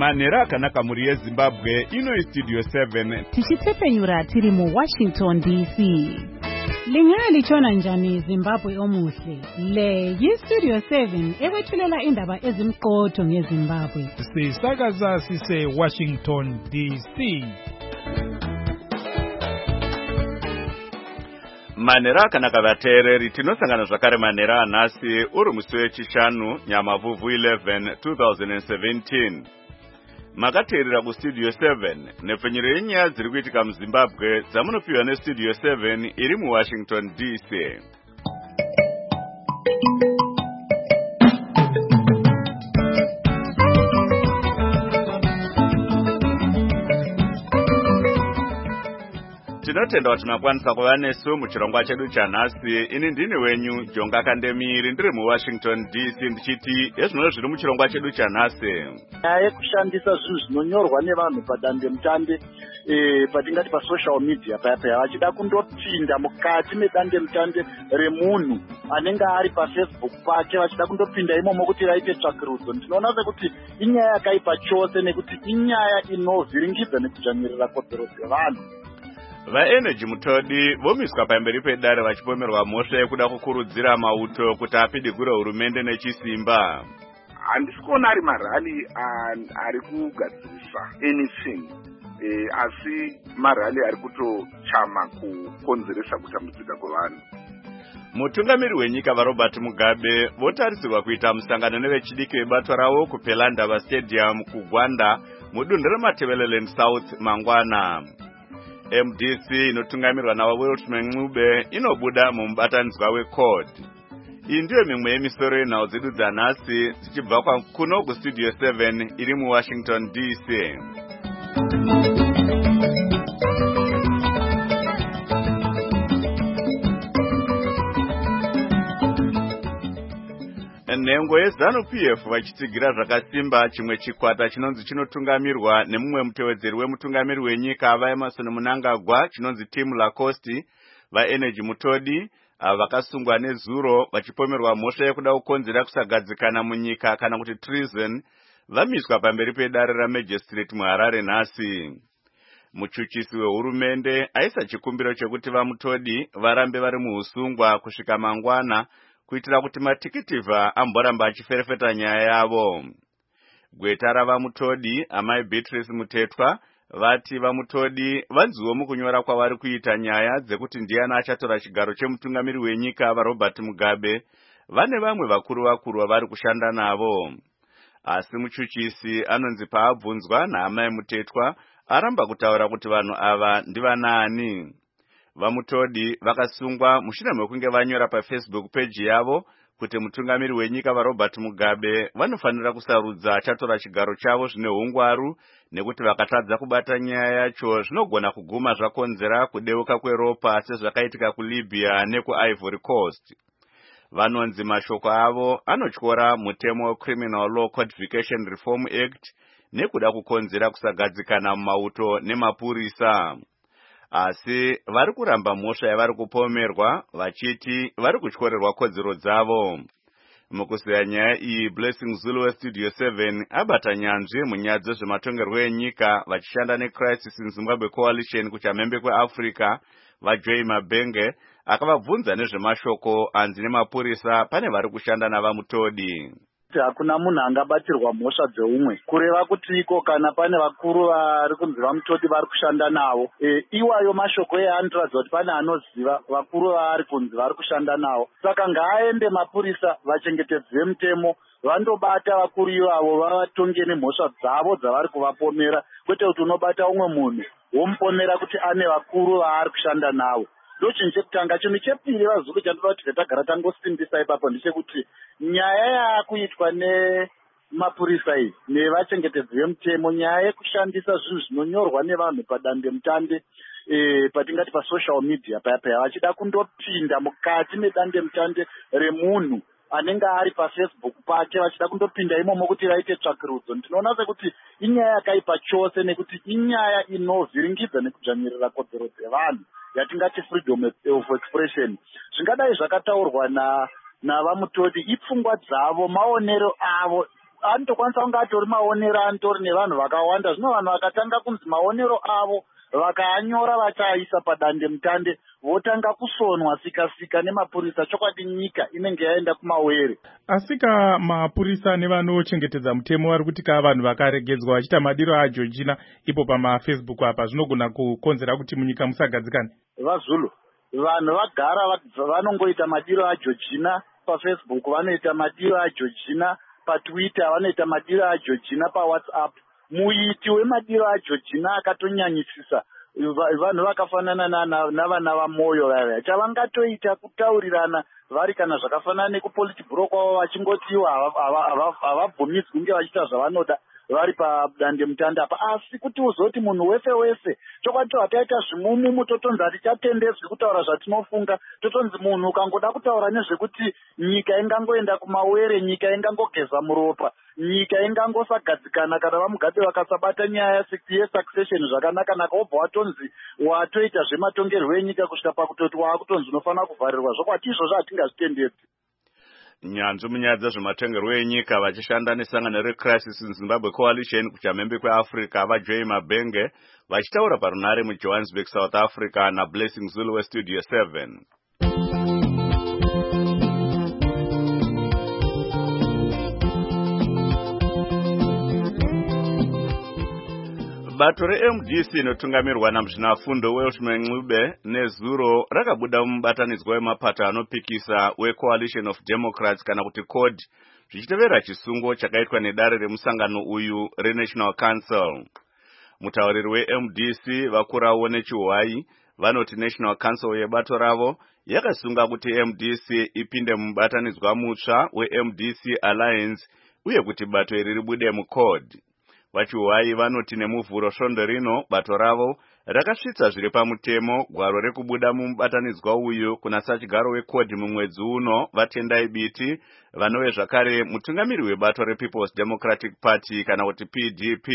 Manera kanaka muri yeZimbabwe ino Studio 7 tichitsepenyura tiri mu Washington DC. Lingali chona njani Zimbabwe omuhle. Le yi-Studio 7 ekwethulela indaba ezimqotho ngeZimbabwe. Sisakaza sise Washington DC. Manera kanaka vateereri tinosangana zvakare manera anhasi uri musi wechishanu Nyamavhuvhu 11 2017. Makateerera kuStudio 7 nepfenyuro yenyaya dziri kuitika muZimbabwe dzamunopiwa neStudio 7 iri muWashington DC. Tinotenda kuti makwanisa kuva nesu muchirongwa chedu chanhasi. Ini ndini wenyu Jonga Kandemiri ndiri muWashington DC ndichiti ezvino zviri muchirongwa chedu chanhasi. Nyaya yekushandisa zvinhu zvinonyorwa nevanhu padandemutande patingati pasocial media paya vachida kundopinda mukati medandemutande remunhu anenge ari paFacebook pake vachida kundopinda imomo kuti vaite tsvakirudzo. Ndinoona sekuti inyaya yakaipa chose nekuti inyaya inovhiringidza nekudzvanyirira kodzero dzevanhu. VaEnergy Mutodi vomiswa pamberi pedare vachipomerwa mhosva yekuda kukurudzira mauto kuti apidigure hurumende nechisimba. Handisi kuona ari marali ari kugadzirisa anything, asi marali ari kutochama kukonzeresa kutambudzika kwevanhu. Mutungamiri wenyika vaRobert Mugabe votarisirwa kuita musangano nevechidiki vebato ravo kuPelandava Stadium kuGwanda mudunhu reMatabeleland South mangwana. MDC inotungamirwa nawaWiltman Ncube inobuda mumubatanidzwa weCORD. Iyi ndiyo mimwe yemisoro yenhau dzedu dzanhasi dzichibva kuno kuStudio 7 iri muWashington DC. Nhengo yeZANU-PF vachitsigira zvakasimba chimwe chikwata chinonzi chinotungamirwa nemumwe mutevedzeri wemutungamiri wenyika vaEmerson Mnangagwa chinonzi Team Lacoste. VaEnergy Mutodi vakasungwa nezuro vachipomerwa mhosva yekuda kukonzera kusagadzikana munyika kana kuti treason vamiswa pamberi pedare raMagistrate muHarare nhasi. Muchuchisi wehurumende aisa chikumbiro chekuti vaMutodi varambe vari muusungwa kusvika mangwana kuitira kuti matikitivha amboramba achiferefeta nyaya yavo. Gweta ravaMutodi amai Beatrice Mutetwa vati vaMutodi vanziwo mukunyora kwavari kuita nyaya dzekuti ndiani achatora chigaro chemutungamiri wenyika vaRobert Mugabe vane vamwe vakuru vavari kushanda navo. Asi muchuchisi anonzi paabvunzwa naamai Mutetwa aramba kutaura kuti vanhu ava ndivanaani. VaMutodi vakasungwa mushure mekunge vanyora paFacebook page yavo kuti mutungamiri wenyika vaRobert Mugabe vanofanira kusarudza achatora chigaro chavo zvine hungwaru nekuti vakatadza kubata nyaya yacho zvinogona kuguma zvakonzera kudeuka kweropa sezvakaitika kuLibya nekuIvory Coast. Vanonzi mashoko avo anotyora mutemo weCriminal Law Codification Reform Act nekuda kukonzera kusagadzikana mumauto nemapurisa. Asi vari kuramba mhosva yavari kupomerwa vachiti vari kutyorerwa kodzero dzavo. Mukuziya nyaya iyi Blessing Zulu weStudio 7 abata nyanzvi munyaya dzezvematongerwo enyika vachishanda neCrisis in Zimbabwe Coalition kuchamhembe kweAfrica vaJoy Mabenge akavabvunza nezvemashoko anzi nemapurisa pane vari kushanda navaMutodi. Hakuna munhu angabatirwa mhosva dzeumwe kureva kuti iko kana pane vakuru vari kunzi vaMutodi vari kushanda navo iwayo mashoko anoratidza kuti pane anoziva vakuru vari kunzi vari kushanda navo. Saka ngaaende mapurisa vachengetedzi vemutemo vandobata vakuru ivavo vavatonge nemhosva dzavo dzavari kuvapomera, kwete kuti unobata umwe munhu womupomera kuti ane vakuru vaari kushanda navo. Ndochinhu chekutanga. Chinhu chepiri vaZulu chandinoda kuti tagara tangosimbisa ipapo ndechekuti nyaya yakuitwa nemapurisa iyi nevachengetedzi vemutemo, nyaya yekushandisa zvinhu zvinonyorwa nevanhu padandemutande patingati pasocial media paya vachida kundopinda mukati medandemutande remunhu anenge ari paFacebook pake vachida kundopinda imomo kuti vaite tsvakirudzo. Ndinoona sekuti inyaya yakaipa chose nekuti inyaya inovhiringidza nekudzvanyirira kodzero dzevanhu yatingati freedom of expression. Zvingadai zvakataurwa navaMutodi ipfungwa dzavo, maonero avo anotokwanisa kunge atori maonero anotori nevanhu vakawanda. Zvino vanhu vakatanga kunzi maonero avo vakaanyora vachaisa padande mutande, votanga kusonwa sikasika nemapurisa, chokwadi nyika inenge yaenda kumawere. Asika mapurisa nevanochengetedza mutemo vari kuti ka vanhu vakaregedzwa vachiita madiro aJochina ipo pamafacebook apa zvinogona kukonzera kuti munyika musagadzikane. VaZulu vanhu vagara vanongoita madiro aJochina paFacebook, vanoita madiro aJochina paTwitter, vanoita madiro aJochina paWhatsApp. Muiti wemadiro aJochina akatonyanyisisa vanhu vakafanana navana vamoyo vaya. Chavangatoita kutaurirana vari kana zvakafanana nekupolitibhuro kwavo vachingotiwa havabvumidzwi kunge vachiita zvavanoda vari padande mutande apa. Asi kuti uzoti munhu wese chokwadi hataita zvimumumu totonzi hatichatendedzwi kutaura zvatinofunga, totonzi munhu ukangoda kutaura nezvekuti nyika ingangoenda kumawere, nyika ingangogeza muropa, nyika ingangosagadzikana kana vamugabe vakasabata nyaya yesuccession zvakanaka-naka, wobva watonzi watoita zvematongerwo enyika kusvika pakutoti waakutonzi unofanira kuvharirwa. Zvokwati izvozvo hatingazvitendedzi. Nyanzvi munyaya dzezvematongerwo enyika vachishanda nesangano reCrisis in Zimbabwe Coalition kuchamhembe kweAfrica vaJoy Mabenge vachitaura parunare muJohannesburg, South Africa naBlessing Zulu weStudio 7. Bato reMDC inotungamirwa naMuzvinafundo Welshman Ncube nezuro rakabuda mubatanidzwa wemapato anopikisa weCoalition of Democrats kana kuti CODE zvichitevera chisungo chakaitwa nedare remusangano uyu reNational Council. Mutauriri weMDC vakurawo nechihuai vanoti National Council yebato ravo yakasunga kuti MDC ipinde mubatanidzwa mutsva weMDC Alliance uye kuti bato iri ribude muCODE. Vachihuai vanoti nemuvhuro svondo rino bato ravo rakasvitsa zviri pamutemo gwaro rekubuda mubatanidzwa uyu kuna sachigaro weCODE mumwedzi uno vatendai biti vanove zvakare mutungamiri webato rePeople's Democratic Party kana kuti PDP.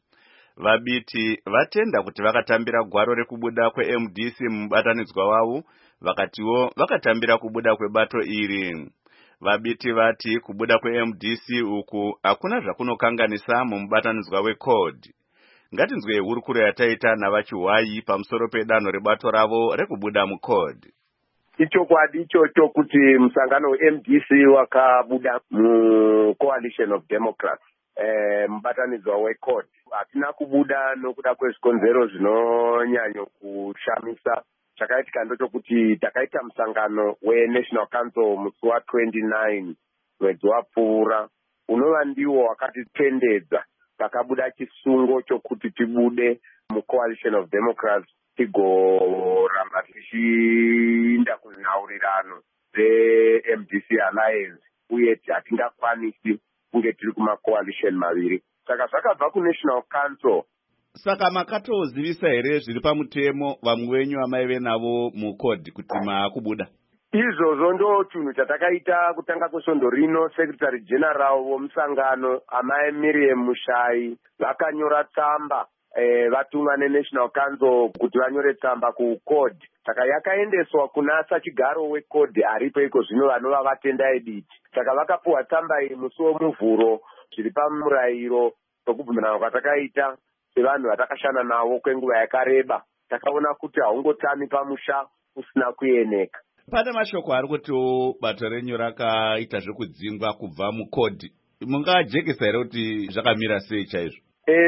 Vabiti vatenda kuti vakatambira gwaro rekubuda kweMDC mubatanidzwa wavo, vakatiwo vakatambira kubuda kwebato iri. Vabiti vati kubuda kweMDC uku hakuna zvakunokanganisa mumubatanidzwa weCODE. Ngatinzwe hurukuro yataita navachihuai pamusoro pedanho rebato ravo rekubuda muCODE. Ichokwadi ichocho kuti musangano weMDC wakabuda muCoalition of Democrats mubatanidzwa weCODE. Hatina kubuda nokuda kwezvikonzero zvinonyanya kushamisa. Chakaitika ndochokuti takaita musangano weNational Council musi wa29 mwedzi wapfuura unova ndiwo wakatitendedza takabuda chisungo chokuti tibude muCoalition of Democrats tigoramba tichiinda kunhaurirano dzeMDC Alliance uye hatingakwanisi kunge tiri kumacoalition maviri. Saka zvakabva kuNational Council. Saka makatozivisa here zviri pamutemo vamwe venyu vamaive navo muCODE kuti makubuda? Izvozvo ndo chinhu chatakaita kutanga kwesvondo rino. Secretary General vomusangano amai Miriam Mushai vakanyora tsamba vatumwa neNational Council kuti vanyore tsamba kuCODE. Saka yakaendeswa kuna sachigaro weCODE aripo iko zvino vanova vatendai biti. Saka vakapuwa tsamba iyi musi womuvhuro zviri pamurayiro wekubvumirana kwatakaita sevanhu vatakashanda navo kwenguva yakareba. Takaona kuti haungotami pamusha usina kueneka. Pane mashoko ari kutiwo bato renyu rakaita zvekudzingwa kubva muCODE. Mungajekesa here kuti zvakamira sei chaizvo?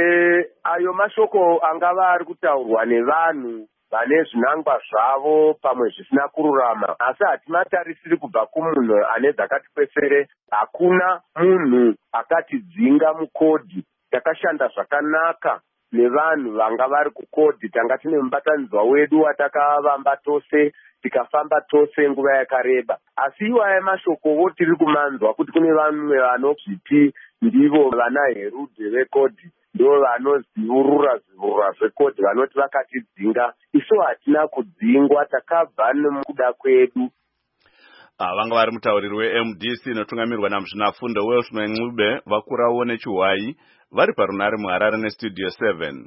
Ayo mashoko angava ari kutaurwa nevanhu vane zvinangwa zvavo pamwe zvisina kururama, asi hatimatarisiri kubva kumunhu ane dzakati kwesere. Hakuna munhu akatidzinga muCODE. Takashanda zvakanaka nevanhu vanga vari kuCODE. Tanga tine mubatanidzwa wedu watakavamba tose tikafamba tose nguva yakareba. Asi iwaya mashokovo tiri kumanzwa kuti kune vamwe vanozviti ndivo vana Herudhe veCODE ndo vanoziurura zveCODE vanoti vakatidzinga. Isu hatina kudzingwa, takabva nemukuda kwedu. Vanga vari mutauriri weMDC inotungamirwa naMuzvinafundo Welshman Ncube vakurawo nechihuai vari parunare muHarare neStudio 7.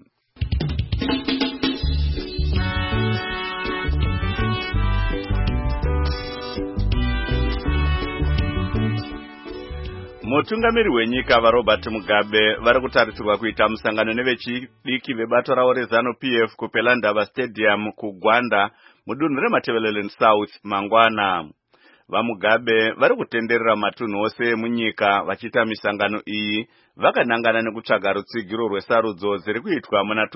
Mutungamiri wenyika vaRobert Mugabe vari kutarisirwa kuita musangano nevechidiki vebato ravo reZANU-PF kuPelandaba Stadium kuGwanda mudunhu reMatabeleland South mangwana. VaMugabe vari kutenderera matunhu ose emunyika vachiita misangano iyi vakanangana nekutsvaga rutsigiro rwesarudzo dziri kuitwa muna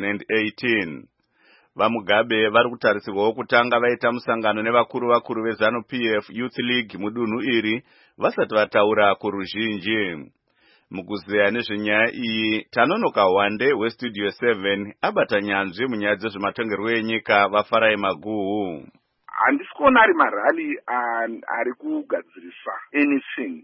2018. VaMugabe vari kutarisirwawo kutanga vaita musangano nevakuru veZANU-PF Youth League mudunhu iri vasati vataura kuruzhinji. Mukuzeya nezvenyaya iyi, Tanonoka Wande weStudio 7 abata nyanzvi munyaya dzezvematongerwo enyika vaFarai Maguhu. Handisi kuona ari marali ari kugadzirisa anything,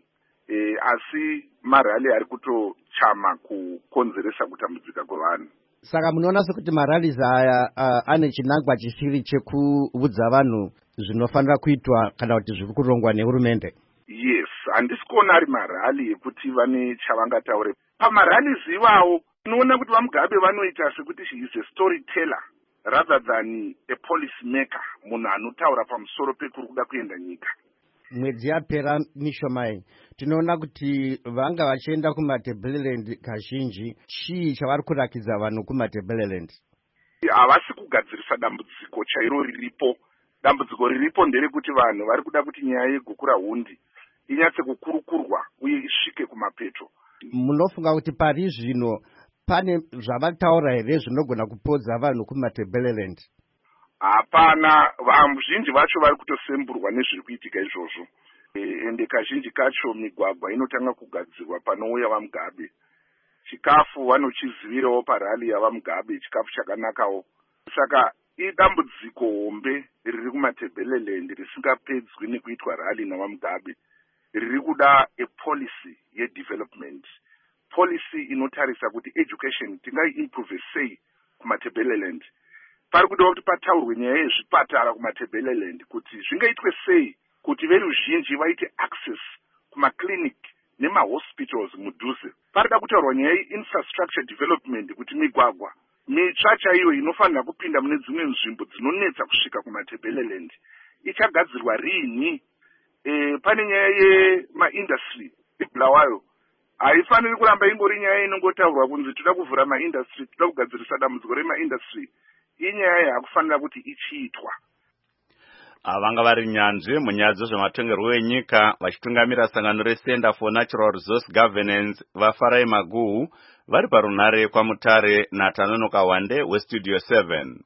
asi marali ari kutochama kukonzeresa kutambudzika kwevanhu. Saka munoona sekuti marallies aya ane chinangwa chisiri chekuudza vanhu zvinofanira kuitwa kana kuti zviri kurongwa nehurumende. Yes, handisi kuona ari marali ekuti vane chavangataure. Pamarallies iwawo tinoona kuti vaMugabe vanoita sekuti she is a storyteller rather than a policy maker, munhu anotaura pamusoro pekuri kuda kuenda nyika. Mwedzi yapera Mishomai tinoona kuti vanga vachienda kuMatabeleland kazhinji. Chii chavari kurakidza vanhu kuMatabeleland? Havasi kugadzirisa dambudziko chairo riripo. Dambudziko riripo nderekuti vanhu vari kuda kuti nyaya yegukura hundi inyatse kukurukurwa uye isvike kumapeto. Munofunga kuti pari zvino pane zvavataura here zvinogona kupodza vanhu kuMatabeleland? Hapana, vazhinji vacho vari kutosemburwa nezviri kuitika izvozvo. Ende kazhinji kacho migwagwa inotanga kugadzirwa panouya vaMugabe. Chikafu vanochizivirawo parali yavaMugabe, chikafu chakanakawo. Saka idambudziko hombe riri kuMatabeleland risingapedzwi nekuitwa rali navaMugabe. Riri kuda a policy yedevelopment. Policy inotarisa kuti education tingai-improve sei kuMatabeleland. Pari kuda kuti pataurwe nyaya yezvipatara kuMatabeleland kuti zvingaitwe sei kuti veruzhinji vaite access kumaclinic nemahospitals mudhuze. Parida kutaurwa nyaya infrastructure development kuti migwagwa mitsva chaiyo inofanira kupinda mune dzimwe nzvimbo dzinonetsa kusvika kuMatabeleland ichagadzirwa rini. Pane nyaya yemaindustry ibulawayo haifaniri kuramba ingori nyaya inongotaurwa kunzi toda kuvhura maindustry, toda kugadzirisa dambudziko remaindustry. Inyaya yakufanira kuti ichiitwa. Vanga vari nyanzvi munyaya dzezvematongerwo enyika vachitungamira sangano reCenter for Natural Resource Governance vaFarai Maguhu vari parunhare kwaMutare naTanonoka Wande weStudio 7.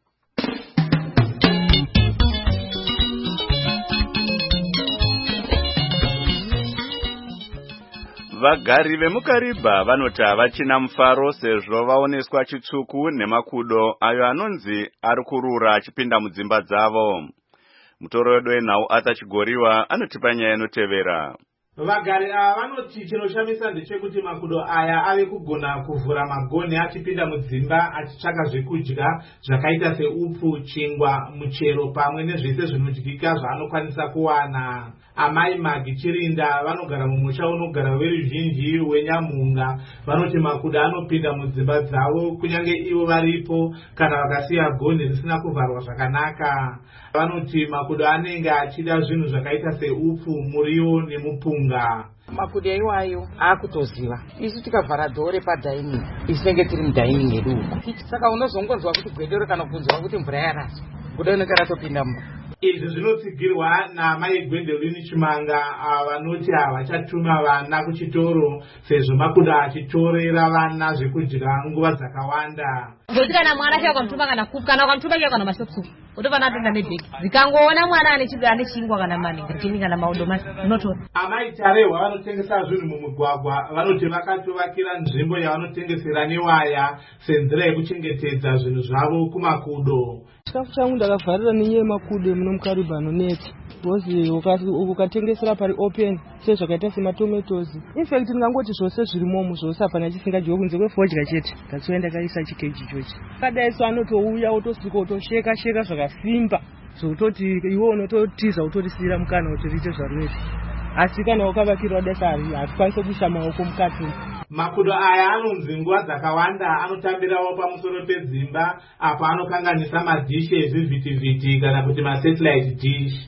Vagari vemuKariba vanoti havachina mufaro sezvo vaoneswa chitsvuku nemakudo ayo anonzi ari kurura achipinda mudzimba dzavo. Mutoro wedu wenhau atachigoriwa anotipa nyaya inotevera. Vagari ava vanoti chinoshamisa ndechekuti makudo aya ave kugona kuvhura magonhi achipinda mudzimba achitsvaka zvekudya zvakaita seupfu, chingwa, muchero pamwe nezvese zvinodyika zvaanokwanisa kuwana. Amai Magi Chirinda vanogara mumusha unogara veruzhinji weNyamunga vanoti makudo anopinda mudzimba dzavo kunyange ivo varipo kana vakasiya gonhi risina kuvharwa zvakanaka. Vanoti makudo anenge achida zvinhu zvakaita seupfu, muriwo nemupunga. Makudo iwayo akutoziva isu tikavhara dhore padhaining isu tinenge tiri mudhaining yedu uko. Saka unozongonzwa kuti gwedero kana kunzwa kuti mvura yaraswa kuda inenge ratopinda mumba. Izvi zvinotsigirwa namai Gwendoline Chimanga vanoti havachatuma vana kuchitoro sezvo makudo achitorera vana zvekudya nguva dzakawanda. Ngekuti kana mwana chaiwo ukamutuma kana kuku kana ukamutuma chaiwo kana mashopusu utopana atenda nebheki. Zikangoona mwana ane chingwa kana maningirikini kana maudomasi unotora. Amai Tarehwa vanotengesa zvinhu mumugwagwa vanoti vakatovakira nzvimbo yavanotengesera newaya senzira yekuchengetedza zvinhu zvavo kumakudo. Chikafu changu ndakavharira nenyaya yemakudo munomuKariba anonetsa. Because ukatengesera pari open sezvakaita sematomatoes. In fact ndingangoti zvose zvirimomo zvose hapana chisingadyiwe kunze kwefodya chete. That's why ndakaisa chikeji ichochi. Kadaiso anotouya otosvika otosheka zvakasimba. Zvototi iwe unototiza utorisira mukana kuti riite zvarunoita. Asi kana ukavakirwa dasa hatikwanisi kuisa maoko mukati. Makudo aya anonzi nguva dzakawanda anotambirawo pamusoro pedzimba apa anokanganisa madhishi ezvivhitivhiti kana kuti masatellite dish.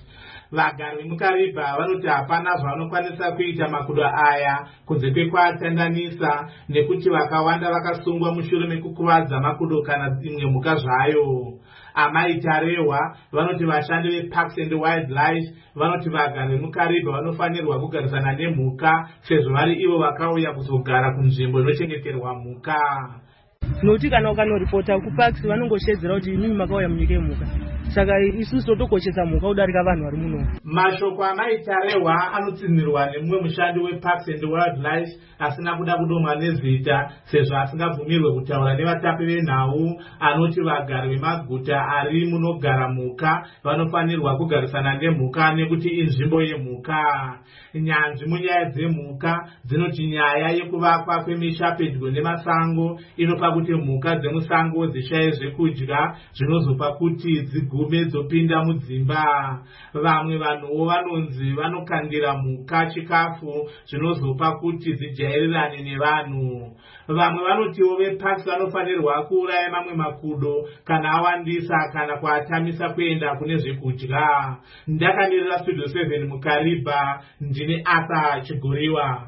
vagari vemukaribha vanoti hapana zvavanokwanisa kuita makudo aya kunze kwekuatandanisa nekuti vakawanda vakasungwa mushure mekukuvadza makudo kana imwe mhuka zvayo. Amaitarehwa vanoti vashandi veparks and wildlife vanoti vagari vemukaribha vanofanirwa kugarisana nemhuka sezvo vari ivo vakauya kuzogara kunzvimbo inochengeterwa mhuka. Noti kana ukanoripota kuparks vanongoshedzera kuti inini makauya munyika yemhuka, saka isusu totokoshesa mhuka kudarika vanhu vari muno. Mashoko amaitarehwa anotsinirwa nemumwe mushandi weparks and wildlife asina kuda kudomwa nezita sezvo asingabvumirwe kutaura nevatapi venhau anoti vagari vemaguta ari munogara mhuka vanofanirwa kugarisana nemhuka nekuti inzvimbo yemhuka. Nyanzvi munyaya dzemhuka dzinoti nyaya yekuvakwa kwemisha pedyo nemasango inopa kuti mhuka dzemusango zishaye zvekudya zvinozopa kuti dzigume dzopinda mudzimba. Vamwe vanhuwo vanonzi vanokandira mhuka chikafu zvinozopa kuti dzijairirane nevanhu. Vamwe vanotiwo veparks vanofanirwa kuuraya mamwe makudo kana awandisa kana kuatamisa kuenda kune zvekudya. Ndakamirira Studio 7 mukaribha, ndine Arthur Chiguriwa.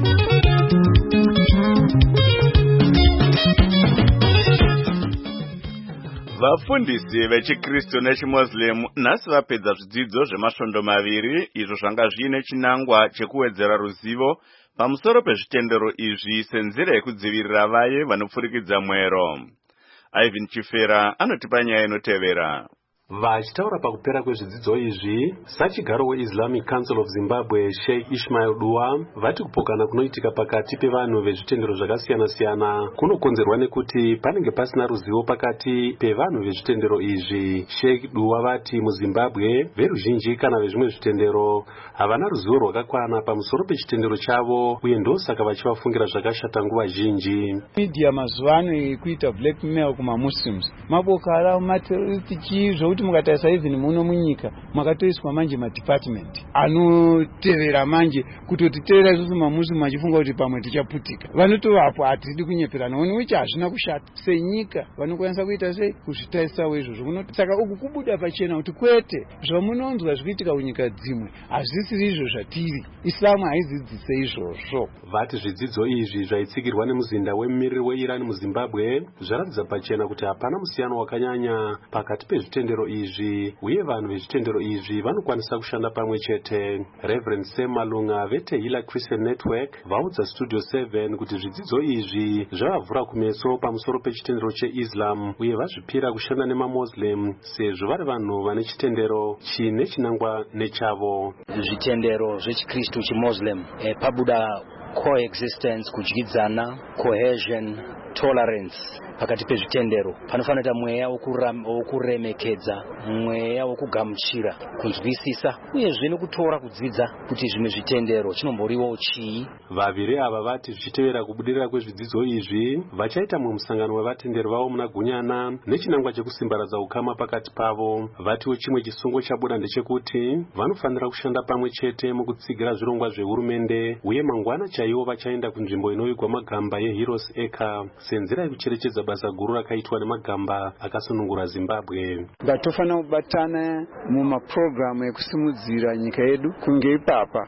Vafundisi vechikristu nechimuslim nhasi vapedza zvidzidzo zvemasvondo maviri izvo zvanga zviine chinangwa chekuwedzera ruzivo pamusoro pezvitendero izvi senzira yekudzivirira vaye vanopfurikidza mwero. Ivan Chifera anotipa nyaya inotevera. Vachitaura pakupera kwezvidzidzo izvi, sachigaro weIslamic Council of Zimbabwe Sheikh Ismail Dua vati kupokana kunoitika pakati pevanhu vezvitendero zvakasiyana-siyana kunokonzerwa nekuti panenge pasina ruzivo pakati pevanhu vezvitendero izvi. Sheikh Dua vati muZimbabwe veruzhinji kana vezvimwe zvitendero havana ruzivo rwakakwana pamusoro pechitendero chavo uye ndosaka vachivafungira zvakashata nguva zhinji. Media mazuva ano ikuita blackmail kumamuslims. Maboko haram materrorist zvekuti mukatarisa even muno munyika makatoiswa manje madepartment anotevera manje kutotitevera isusu mamuslimu achifunga kuti pamwe tichaputika. Vanotovapo hatidi kunyeperana one which hazvina kushata. Senyika vanokwanisa kuita sei kuzvitaisawo izvozvo. Saka uku kubuda pachena kuti kwete zvamunonzwa zvikuitika kunyika dzimwe hazvisiri izvo zvatiri. Islamu haidzidzise izvozvo. Vati zvidzidzo izvi zvaitsigirwa nemuzinda wemumiriri weIran muZimbabwe zvaratidza pachena kuti hapana musiyano wakanyanya pakati pezvitendero izvi uye vanhu vezvitendero izvi vanokwanisa kushanda pamwe chete. Reverend Sam Malunga veTehillah Christian Network vaudza Studio 7 kuti zvidzidzo izvi zvavavhura kumeso pamusoro pechitendero cheIslam uye vazvipira kushanda nemaMuslim sezvo vari vanhu vane chitendero chine chinangwa nechavo. Zvitendero zvechikristu chiMuslim pabuda coexistence, kudyidzana, cohesion, tolerance pakati pezvitendero. Panofanira kuita mweya wokuremekedza, mweya wokugamuchira, kunzwisisa uyezve nekutora kudzidza kuti zvimwe zvitendero chinomboriwo chii. Vaviri ava vati zvichitevera kubudirira kwezvidzidzo izvi vachaita mumwe musangano wevatenderi vavo muna Gunyana nechinangwa chekusimbaradza ukama pakati pavo. Vatiwo chimwe chisungo chabuda ndechekuti vanofanira kushanda pamwe chete mukutsigira zvirongwa zvehurumende uye mangwana chaiwo vachaenda kunzvimbo inoigwa magamba yeHeroes Acre senzira yekucherechedza basa guru rakaitwa nemagamba akasunungura Zimbabwe. Ngatofanira kubatana mumapurogiramu ekusimudzira nyika yedu kunge ipapa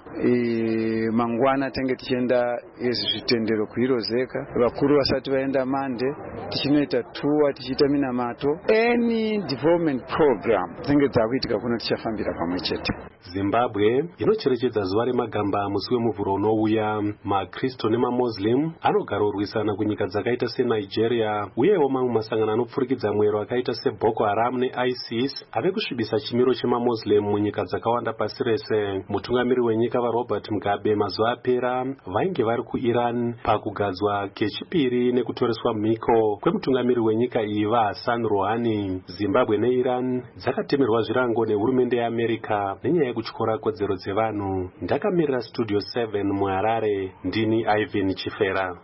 mangwana tenge tichienda zvitendero kuHeroes Acre, vakuru vasati vaenda mande tichinoita tour tichiita minamato. Any development program dzinenge dzakuitika kuno tichafambira pamwe chete. Zimbabwe inocherechedza zuva remagamba musi wemuvhuro unouya. MaKristu nemaMuslim anogara urwisana kunyika dzakaita seNigeria uyewo mamwe masangano anopfurikidza mwero akaita seBoko Haram neISIS ave kusvibisa chimiro chemaMuslim munyika dzakawanda pasi rese. Mutungamiri wenyika vaRobert Mugabe mazuva apera vainge vari kuIran pakugadzwa kechipiri nekutoreswa mhiko kwemutungamiri wenyika iyi vaHassan Rouhani. Zimbabwe neIran dzakatemerwa zvirango nehurumende yeAmerica nenyaya yekutyora kodzero dzevanhu. Ndakamirira Studio 7 muHarare, ndini Ivan Chifera.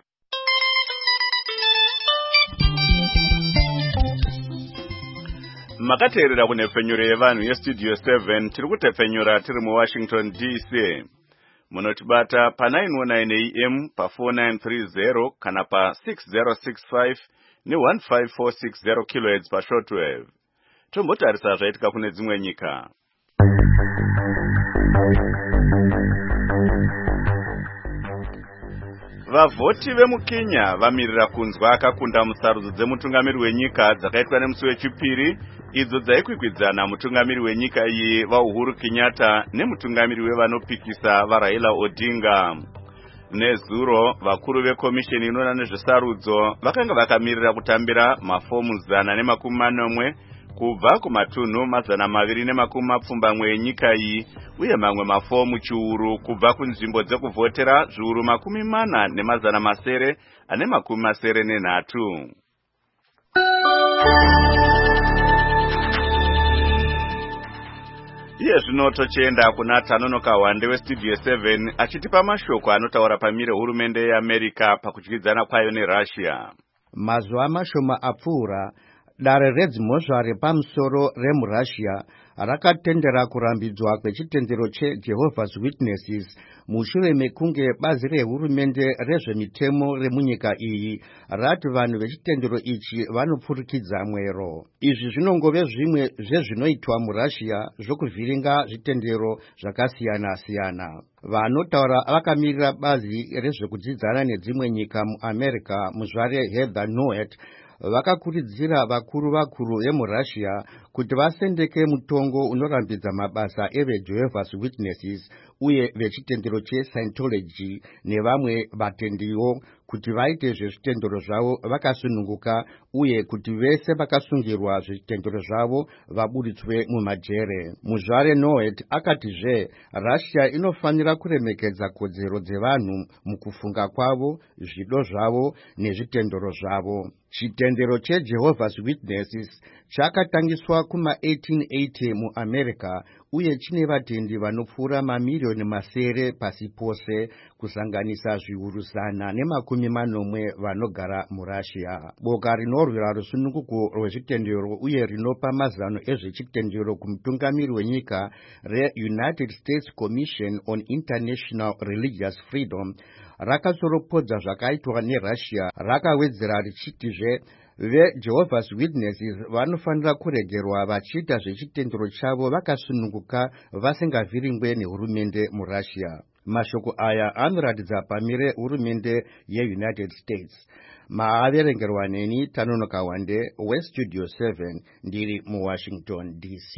Makateerera kunepfenyuro yevanhu yeStudio 7 tiri kutepfenyura tiri muWashington DC. Munotibata pa 919 AM pa 4930 kana pa 6065 ne15460 kHz pa shortwave. Tombotarisa zvaitika kune dzimwe nyika. Vavhoti vemuKenya vamirira kunzwa akakunda musarudzo dzemutungamiri wenyika dzakaitwa nemusi wechipiri idzo dzaikwikwidza mutungamiri wenyika iyi vaUhuru Kenyatta nemutungamiri wevanopikisa vaRaila Odinga. Nezuro vakuru vekomisheni inoona nezvesarudzo vakanga vakamirira kutambira mafomu 140 kubva kumatunhu 270 enyika iyi uye mamwe mafomu chiuru kubva kunzvimbo dzekuvhotera zviuru 483. Iye zvino tochenda kuna Tanonoka Wande weStudio 7 achitipa mashoko anotaura pamire hurumende yeAmerica pakudyidzana kwayo neRussia. Mazuva mashoma apfuura dare redzimhosva repamusoro remuRussia rakatendera kurambidzwa kwechitendero cheJehovah's Witnesses mushure mekunge bazi rehurumende rezvemitemo remunyika iyi rati vanhu vechitendero ichi vanopfurikidza mwero. Izvi zvinongove zvimwe zvezvinoitwa muRussia zvokuvhiringa zvitendero zvakasiyana-siyana. Vanotaura vakamirira bazi rezvekudzidzana nedzimwe nyika muAmerica muzvare Heather Nauert vakakurudzira vakuru vemuRussia kuti vasendeke mutongo unorambidza mabasa eveJehovah's Witnesses uye vechitendero cheScientology nevamwe vatendiwo kuti vaite zvezvitendero zvavo vakasununguka uye kuti vese vakasungirwa zvitendero zvavo vaburitswe mumajere. Muzvare Nauert akatizve Russia inofanira kuremekedza kodzero dzevanhu mukufunga kwavo, zvido zvavo nezvitendero zvavo. Chitendero cheJehovah's Witnesses chakatangiswa kuma1880 muAmerica uye chine vatendi vanopfuura mamiliyoni masere pasi pose kusanganisa zviuru 140 vanogara muRussia. Boka rinorwira rusununguko rwezvitendero uye rinopa mazano ezvechitendero kumutungamiri wenyika reUnited States Commission on International Religious Freedom rakasoropodza zvakaitwa neRussia rakawedzera richitizve veJehovah's Witnesses vanofanira kuregerwa vachiita zvechitendero chavo vakasununguka vasingavhiringwe nehurumende muRussia. Mashoko aya anoratidza pamire hurumende yeUnited States. Maaverengerwa neni Tanonoka Wande weStudio 7 ndiri muWashington DC.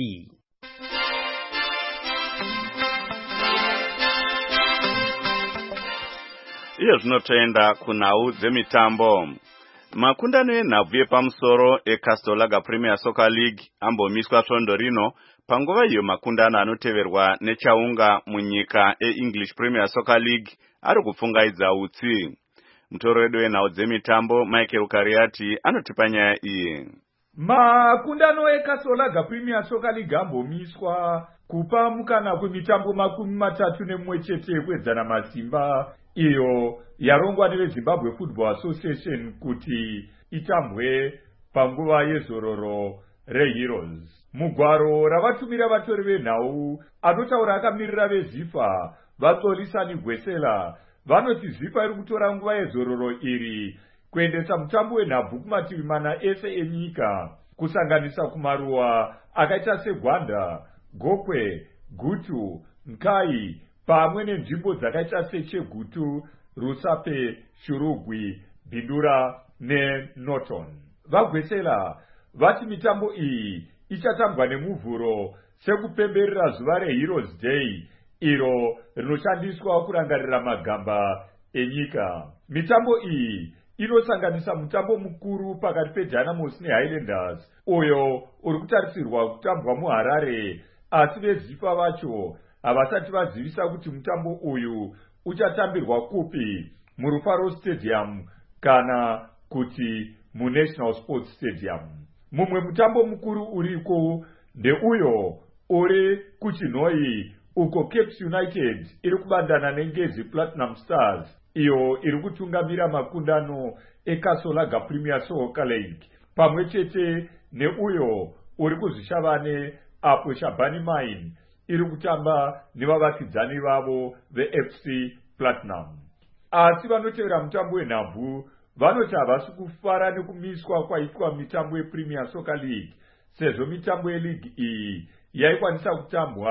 Iyo zvinotoenda kunhau dzemitambo. Makundano enhabvu yepamusoro eCastle Lager Premier Soccer League ambomiswa svondo rino panguva iyo makundano anoteverwa nechaunga munyika eEnglish Premier Soccer League ari kupfungaidza utsi. Mutoro wedu wenhau dzemitambo Michael Kariati anotipa nyaya iyi. Makundano eCastle Lager Premier Soccer League ambomiswa kupa mukana kwemitambo 31 kwedzana masimba iyo yarongwa neveZimbabwe Football Association kuti itambwe panguva yezororo reHeroes. Mugwaro ravatumira vatori venhau anotaura akamirira veZifa Vatsolisani Gwesela vanoti Zifa iri kutora nguva yezororo iri kuendesa mutambo wenhabvu kumativi mana ese enyika kusanganisa kumaruwa akaita seGwanda, Gokwe, Gutu, Nkai pamwe nenzvimbo dzakaita seChegutu, Rusape, Shurugwi, Bindura neNorton. Vagwesela vati mitambo iyi ichatambwa nemuvhuro sekupemberera zuva reHeroes Day iro rinoshandiswa kurangarira magamba enyika. Mitambo iyi inosanganisa mutambo mukuru pakati peDynamos neHighlanders uyo uri kutarisirwa kutambwa muHarare, asi veZifa vacho havasati vazivisa kuti mutambo uyu uchatambirwa kupi, muRufaro Stadium kana kuti muNational Sports Stadium. Mumwe mutambo mukuru uriko ndeuyo uri kuChinhoyi uko Capes United iri kubandana neNgezi Platinum Stars iyo iri kutungamira makundano eCastle Lager Premier Soccer League pamwe chete neuyo uri kuzvishavane apo Shabani Mine iri kutamba nevavakidzani vavo veFC Platinum. Asi vanotevera mutambo wenhabvu vanoti havasi kufara nekumiswa kwaitwa mitambo yePremier Soccer League sezvo mitambo yeligi iyi yaikwanisa kutambwa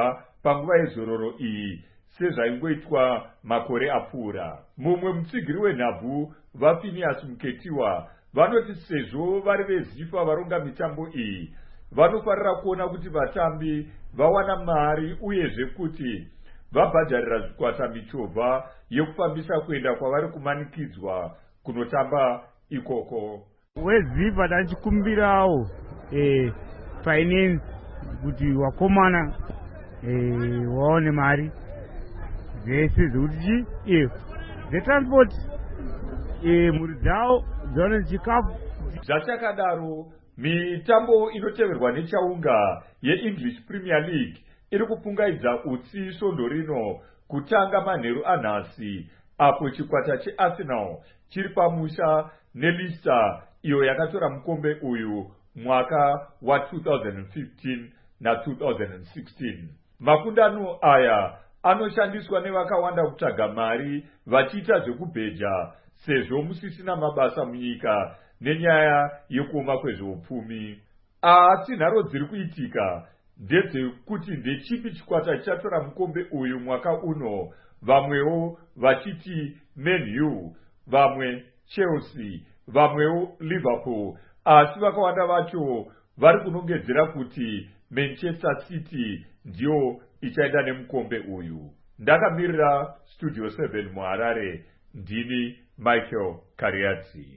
panguva yezororo iyi sezvaingoitwa makore apfuura. Mumwe mutsigiri wenhabvu vaPhinias Muketiwa vanoti sezvo vari veZIFA varonga mitambo iyi vanofarira kuona kuti vatambi vawana mari uyezve kuti vabhadharira zvikwata michovha yekufambisa kuenda kwavari kumanikidzwa kunotamba ikoko. WeZIFA tachikumbirawo finance kuti wakomana waone mari zvese zvekuti zvetransport mhuri dzavo dzione chikafu. Zvachakadaro mitambo inoteverwa nechaunga yeEnglish Premier League iri kupungaidza utsi svondo rino kutanga manheru anhasi apo chikwata cheArsenal chiri pamusha neLeicester iyo yakatora mukombe uyu mwaka wa2015 na2016. Makundano aya anoshandiswa nevakawanda kutsvaga mari vachiita zvekubheja sezvo musisina mabasa munyika nenyaya yekuoma kwezveupfumi. Asi nharo dziri kuitika ndedzekuti ndechipi chikwata chichatora mukombe uyu mwaka uno, vamwewo vachiti Man U, vamwe Chelsea, vamwewo Liverpool, asi vakawanda vacho vari kunongedzera kuti Manchester City ndiyo ichaenda nemukombe uyu. Ndakamirira Studio 7 muHarare, ndini Michael Kariadzi.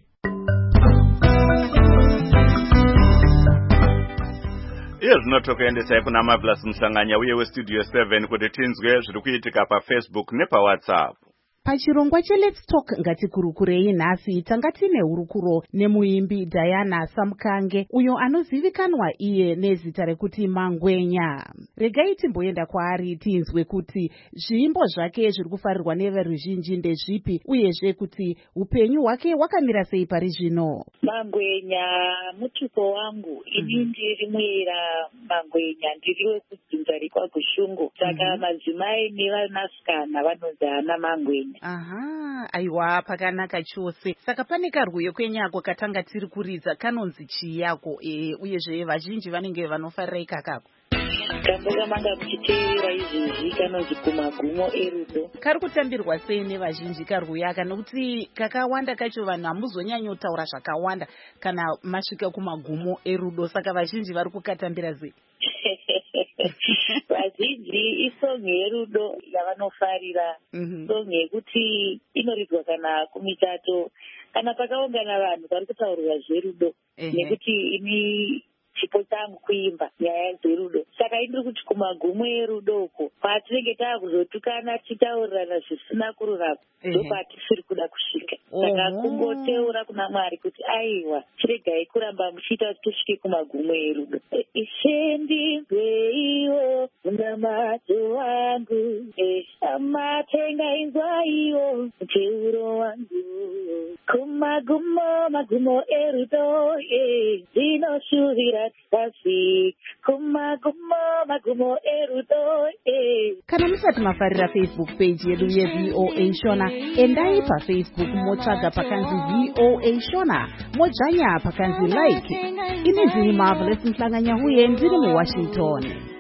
Iyo zvinotokuendesai kuna Marvelous Musanganya uye weStudio 7 kuti tinzwe zviri kuitika paFacebook nepaWhatsApp. Pachirongwa cheLet's Talk ngatikurukurei nhasi tanga tine hurukuro nemuimbi Diana Samukange uyo anozivikanwa iye nezita rekuti Mangwenya. Regai timboenda kwaari tinzwe kuti zviimbo zvake zviri kufarirwa neveruzhinji ndezvipi uyezve kuti upenyu hwake hwakamira sei pari zvino. Mangwenya mutupo wangu, ini ndiri muira Mangwenya, ndiri wekudzinza rekwaGushungu, saka madzimai nevanasikana vanonzi ana Mangwenya. Aha, aiwa, pakanaka chose. Saka pane karwiyo kwenyako katanga tiri kuridza kanonzi chiyako, uyezve vazhinji vanenge vanofarira ikakako. Kambo kamanga muchiteera izvezvi kanonzi kumagumo erudo. Kari kutambirwa sei nevazhinji karwiyo aka, nokuti kakawanda kacho vanhu hamuzonyanyotaura zvakawanda kana masvika kumagumo erudo, saka vazhinji vari kukatambira sei? Vazhinji isongi yerudo yavanofarira, songi yekuti inoridzwa kana kumitato kana pakaungana vanhu vari kutaurwa zverudo, nekuti ini chipo changu kuimba nyaya dzerudo. Saka indiri kuti kumagumo erudoko patinenge taakuzotukana titaurirana zvisina kururama ndopatisiri kuda kusvika. Saka kungoteura kuna Mwari kuti aiwa, chiregai kuramba muchiita kuti tisvike kumagumo erudo. Ishe ndinzweiwo munamato wangu, amatenga inzwaiwo muteuro wangu, kumagumo erudo dzinoshuvira kasi, kumagumo erudo. Kana musati mafarira Facebook page yedu yeVOA Shona, endai paFacebook motsvaga pakanzi VOA Shona, modzvanya pakanzi like. Ini ndini Marvelous Musanganya uye ndiri muWashington.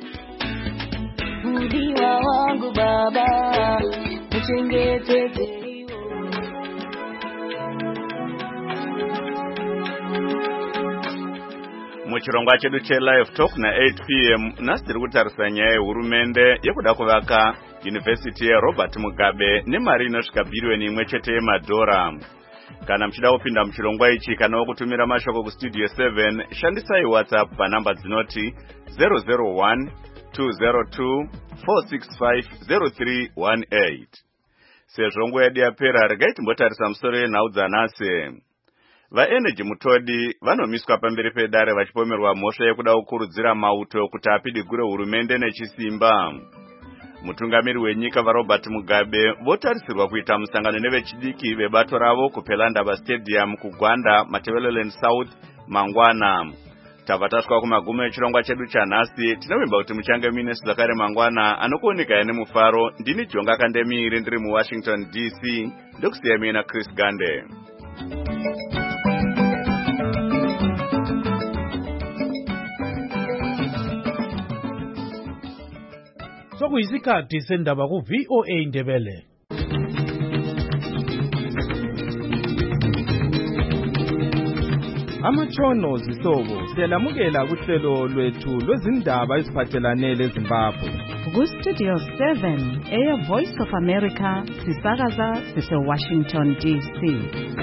Mudiwa wangu baba, muchengetedze. Muchirongwa chedu cheLive Talk na8 p.m. nhasi tiri kutarisa nyaya yehurumende yekuda kuvaka yunivhesiti yeRobert Mugabe nemari inosvika bhiriyoni 1 yemadhora. Kana muchida kupinda muchirongwa ichi kana kutumira mashoko kuStudio 7, shandisai WhatsApp panhamba dzinoti 001 202 465 0318. Sezvo nguva yedu yapera, regai timbotarisa musoro yenhau dzanhasi. VaEnergy Mutodi vanomiswa pamberi pedare vachipomerwa mhosva yekuda kukurudzira mauto kuti apidigure hurumende nechisimba. Mutungamiri wenyika vaRobert Mugabe votarisirwa kuita musangano nevechidiki vebato ravo kuPelandaba Stadium kuGwanda, Matabeleland South mangwana. Tabva tasvika kumagumo echirongwa chedu chanhasi. Tinovimba kuti muchange muine Zvakanaka mangwana anokuonekai nemufaro. Ndini Jonga Kandemiri ndiri muWashington DC. Ndokusiyai mina Chris Gande. sokuyisikhathi sendaba ku VOA Ndebele. Amatshono zihlobo siyalamukela kuhlelo lwethu lwezindaba eziphathelane leZimbabwe. Ku-Studio 7 Voice of America sisakaza sise-Washington DC.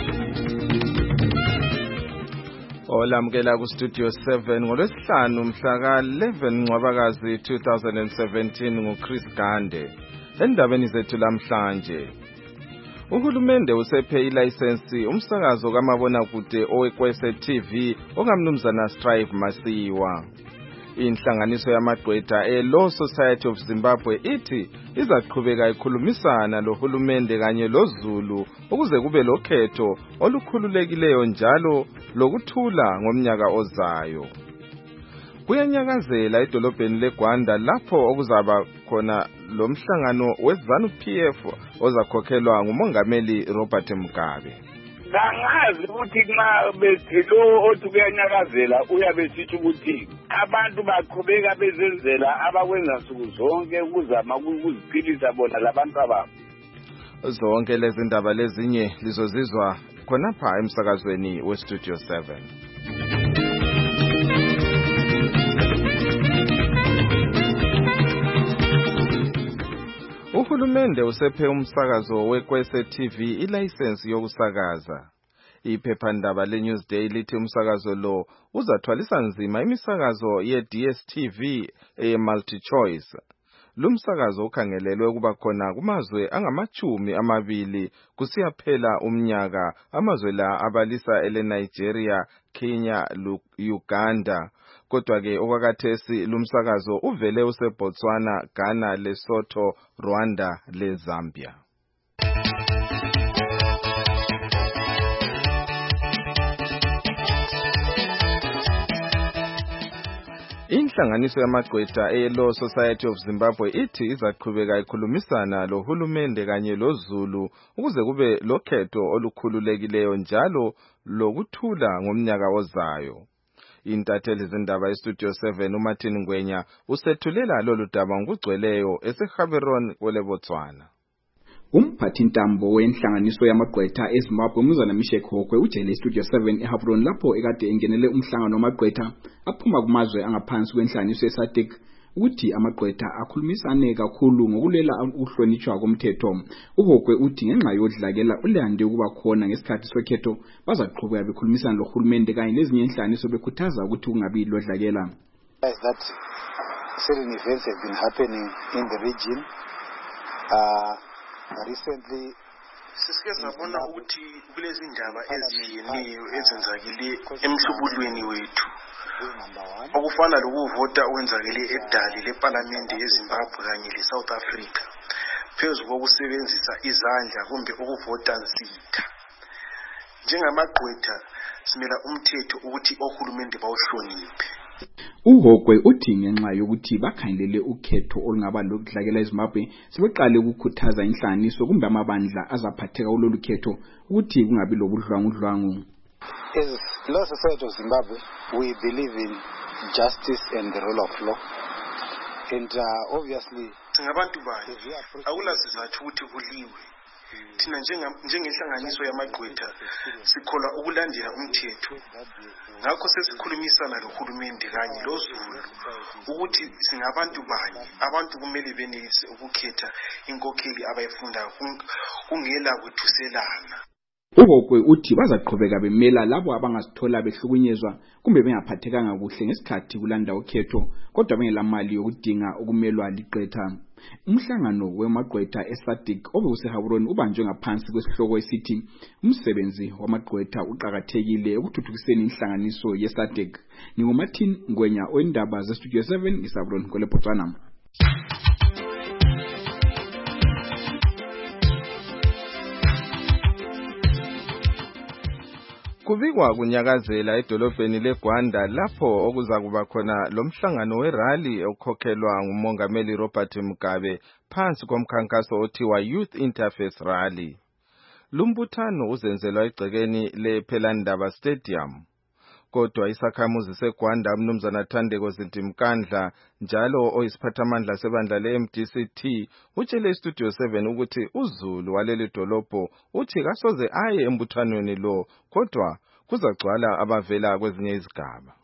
Olamukela ku-Studio 7 ngolwesihlanu mhla ka-11 Ncwabakazi 2017 nguChris Gande. Endabeni zethu lamhlanje, uhulumende usephe ilayisensi umsakazo kamabonakude owekwese TV ongamnumzana Strive Masiyiwa. Inhlanganiso yamagqwetha e-Law Society of Zimbabwe ithi izaqhubeka ikhulumisana lohulumende kanye loZulu ukuze kube lokhetho olukhululekileyo njalo lokuthula ngomnyaka ozayo. Kuyanyakazela edolobheni leGwanda lapho okuzaba khona lo mhlangano weZANU-PF ozakhokhelwa ngumongameli Robert Mugabe. Kangazi ukuthi nxa bethelo othi kuyanyakazela uyabe sithi ukuthi abantu baqhubeka bezenzela abakwenza nsuku zonke ukuzama ukuziphilisa bona labantu ababo. Zonke lezi ndaba lezinye lizozizwa khonapha emsakazweni weStudio 7. Uhulumende usephe umsakazo wekwese TV ilayisensi yokusakaza. Iphephandaba leNewsday lithi umsakazo lo uzathwalisa nzima imisakazo ye-DSTV multi-choice. Lumsakazo ukhangelelwe ukuba khona kumazwe angama-20 kusiyaphela umnyaka. Amazwe la abalisa ele-Nigeria, Kenya, Uganda. Kodwa ke okwakathesi lumsakazo uvele useBotswana, Ghana, Lesotho, Rwanda leZambia. Inhlanganiso yamagqwetha e-Law Society of Zimbabwe ithi izaqhubeka ikhulumisana lohulumende kanye loZulu ukuze kube lokhetho olukhululekileyo njalo lokuthula ngomnyaka ozayo. Intatheli zindaba eStudio 7 uMartin Ngwenya usethulela lolu daba ngokugcweleyo eseGaborone kweleBotswana. Umphathi ntambo wenhlanganiso yamagqwetha eZimbabwe Mzana Mishek Hokwe utshele eStudio 7 eGaborone lapho ekade engenele umhlangano wamagqwetha aphuma kumazwe angaphansi kwenhlanganiso yeSADC ukuthi amagqwetha akhulumisane kakhulu ngokulela ukuhlonitshwa komthetho. Uhokwe uthi ngenxa yodlakela ulande ukuba khona ngesikhathi sokhetho bazaqhubeka bekhulumisana lohulumende kanye nezinye inhlanganiso bekhuthaza ukuthi kungabi lodlakela. That certain events have been happening in the region. Recently sisike sabona ukuthi kulezi ndaba ezishiyeneyo ezenzakile emhlubulweni wethu okufana lokuvota okwenzakele edali leParliament yeZimbabwe kanye leSouth Africa phezu kokusebenzisa izandla kumbe ukuvota nsitha. Njengamagqwetha simela umthetho ukuthi ohulumende bawuhloniphe. Uhokwe uthi ngenxa yokuthi bakhangelele ukhetho olungaba lokudlakela eZimbabwe sebeqale ukukhuthaza inhlanganiso kumbe amabandla azaphatheka kulolu khetho ukuthi kungabi lobudlwangudlwangu. As Law Society of Zimbabwe, we believe in justice and the rule of law. And obviously singabantu bayo akula sizathu ukuthi kuliwe. Thina njengenhlanganiso yamagqwetha sikholwa ukulandela umthetho. Ngakho sesikhulumisana lohulumende kanye loZulu ukuthi singabantu banye abantu kumele benelise ukukhetha inkokheli abayifundayo kungela kwethuselana. Uhokwe uthi bazaqhubeka bemela labo abangazithola behlukunyezwa kumbe bengaphathekanga kuhle ngesikhathi kulanda ukhetho kodwa bengelamali yokudinga ukumelwa liqetha. Umhlangano wemagqwetha eSADC obewuseGaborone ubanjwe ngaphansi kwesihloko esithi umsebenzi wamagqwetha uqhakathekile ekuthuthukiseni inhlanganiso yeSADC. NginguMartin Ngwenya oindaba zeStudio 7 eGaborone kweleBotswana. Kubikwa kunyakazela edolobheni leGwanda lapho okuzakuba khona lomhlangano werally okhokhelwa ngumongameli Robert Mugabe phansi komkhankaso othiwa Youth Interface Rally. Lumbuthano uzenzelwa egcekeni lePhelandaba Stadium. kodwa isakhamuzi seGwanda Mnumzana Thandeko Zintimkandla njalo oyisiphathamandla sebandla le-MDCT utshele iStudio 7 ukuthi uZulu waleli dolobho uthi kasoze aye embuthanweni lo kodwa kuzagcwala abavela kwezinye izigaba.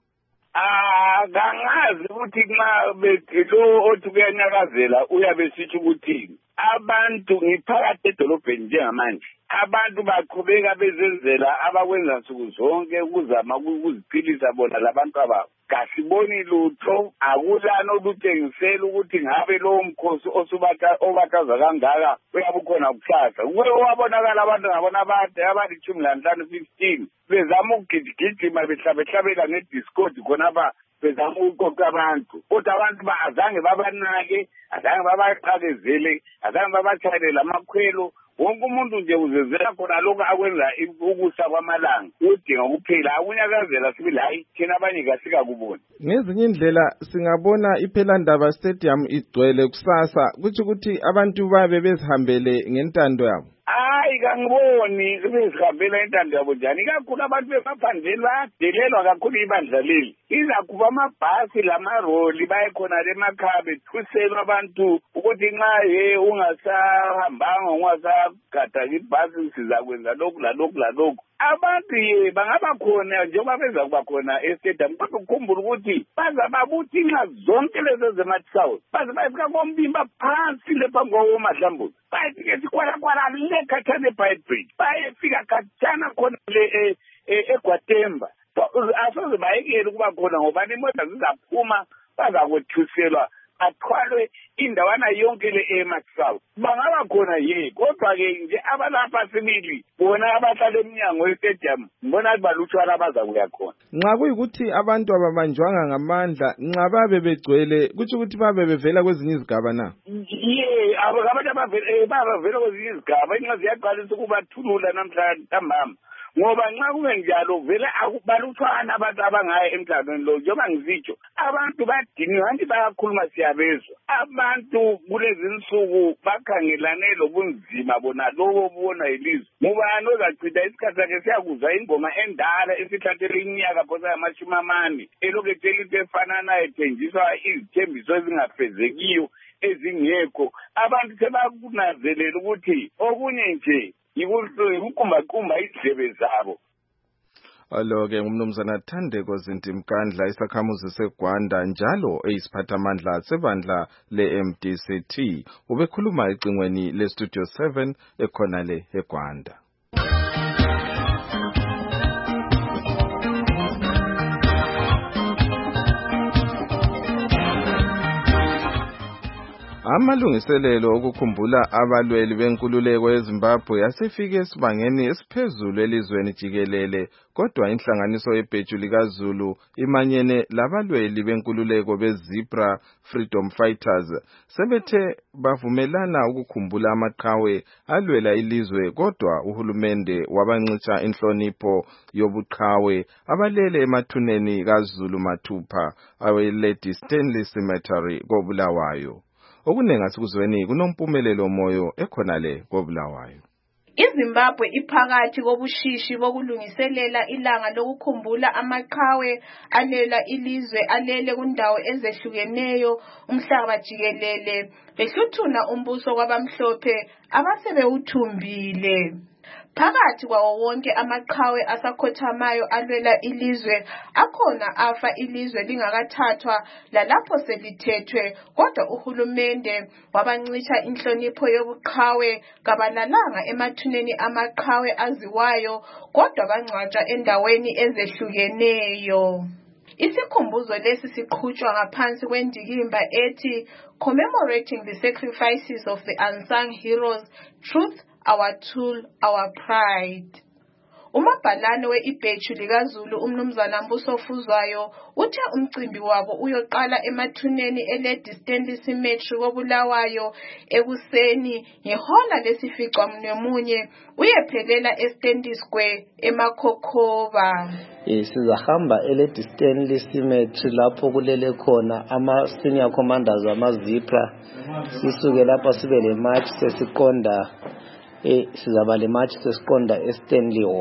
Kangazi ukuthi nxa bethi lo othi kuyanyakazela uyabe sithi ukuthi abantu ngiphakathi edolobheni njengamanje abantu baqhubeka bezenzela abakwenza nsuku zonke ukuzama ukuziphilisa bona labantu ababo. Kasiboni lutho akulani olutshengisela ukuthi ngabe lowo mkhosi obataza kangaka uyabukhona kusasa. Wabonakala abantu ngabona abalitshumi lanhlanu 15 bezama ukugijigijima behlabehlabela ngediscord khonapha bezama ukuqoqa abantu kodwa abantu azange babanake, azange babaqhakezele, azange babatshayele amakhwelo. Wonke umuntu nje uzezela khona lokho akwenza ukusa kwamalanga udinga kuphela akunyakazela sibili hayi thina abanye kasikakubona. Ngezinye indlela singabona iPhelandaba Stadium igcwele kusasa kuthi ukuthi abantu babe bezihambele ngentando yabo. Hayi kangiboni bezihambela intando yabo njani kakhulu abantu bemaphandleni bayadelelwa kakhulu ibandla leli. Izakuba amabhasi lamaroli bayekhona lemakhaya bethuselwa abantu ukuthi nxa ungasahambanga ungasagada ibhasi sizakwenza lokhu lalokhu. Abantu bangaba khona njengoba beza kuba khona estadium kodwa ukukhumbula ukuthi bazababuthi nxa zonke lezo zemathsouth baze bayifika kombimba phansi lephambi koMadlambuzi bayefika sikwalakwala lekhathana eBite Bridge bayefika khathana khona le eGwatemba. Asoze bayekele ukuba khona ngoba imoto zizaphuma bazakwethuselwa athwalwe indawana yonke le eMathsouth. Bangaba khona kodwa ke nje abalapha sibili bona abahlala eminyango yestadium mbona balutshwana abazakuya khona. Nxa kuyikuthi abantu ababanjwanga ngamandla nxa babe begcwele kuthi ukuthi babe bevela kwezinye izigaba na? Abantu bavela kwezinye izigaba inxa ziyaqalisa ukubathulula namhlanje ntambama. Ngoba nxa kungenjalo vele akubalutshwana abantu abangaya emhlanganweni lo njengoba ngizitsho abantu badiniwe anti bayakhuluma siyabezwa. Abantu kulezi insuku bakhangelane lobunzima bona lobo bona ilizwe. Ngubani ozachitha isikhathi sakhe siyakuzwa ingoma endala esithathele iminyaka phosa yamashumi amane elokhu etshela into efananayo ethenjiswa izithembiso ezingafezekiyo ezingekho. Abantu sebakunazelela ukuthi okunye nje ukuqumba idlebe zabo. Alo-ke ngumnumzana Thandeko Zintimkandla isakhamuzi seGwanda njalo eyisiphathamandla sebandla le-MDCT ubekhuluma ecingweni leStudio 7 ekhona le eGwanda. Amalungiselelo okukhumbula abalweli benkululeko eZimbabwe yasefike esibangeni esiphezulu elizweni jikelele kodwa inhlanganiso yebheju likaZulu imanyene labalweli benkululeko beZebra Freedom Fighters sebethe bavumelana ukukhumbula amaqhawe alwela ilizwe kodwa uhulumende wabancitsha inhlonipho yobuqhawe abalele emathuneni kaZulu mathupha aweledi Stanley Cemetery koBulawayo. Okunenga sikuzweni kunompumulelo moyo ekhonale koBulawayo. iZimbabwe iphakathi kobushishi bokulungiselela ilanga lokukhumbula amaqhawe alela ilizwe alele kundawo ezehlukeneyo umhlaba jikelele behluthuna umbuso kwabamhlophe abasebewuthumbile. Phakathi kwawo wonke amaqhawe asakhothamayo alwela ilizwe akhona afa ilizwe lingakathathwa lalapho selithethwe kodwa uhulumende wabancitsha inhlonipho yobuqhawe kabalalanga emathuneni amaqhawe aziwayo kodwa bangcwatshwa endaweni ezehlukeneyo. Isikhumbuzo lesi siqhutshwa ngaphansi kwendikimba ethi Commemorating the Sacrifices of the Unsung Heroes, Truth, Our Tool, Our Pride. Umabhalane we-ibheju likaZulu umnumzana Mbuso Fuzwayo uthe umcimbi wabo uyoqala emathuneni eledi Stanley Cemetery koBulawayo ekuseni ngehola lesificamunwemunye uyephelela eStanley Square eMakhokhoba. Sizahamba eledi Stanley Cemetery lapho kulele khona ama-senior commanders wama-Zebra. Sisuke lapha sibe le march sesiqonda sizaba le march sesiqonda eStanley Hall.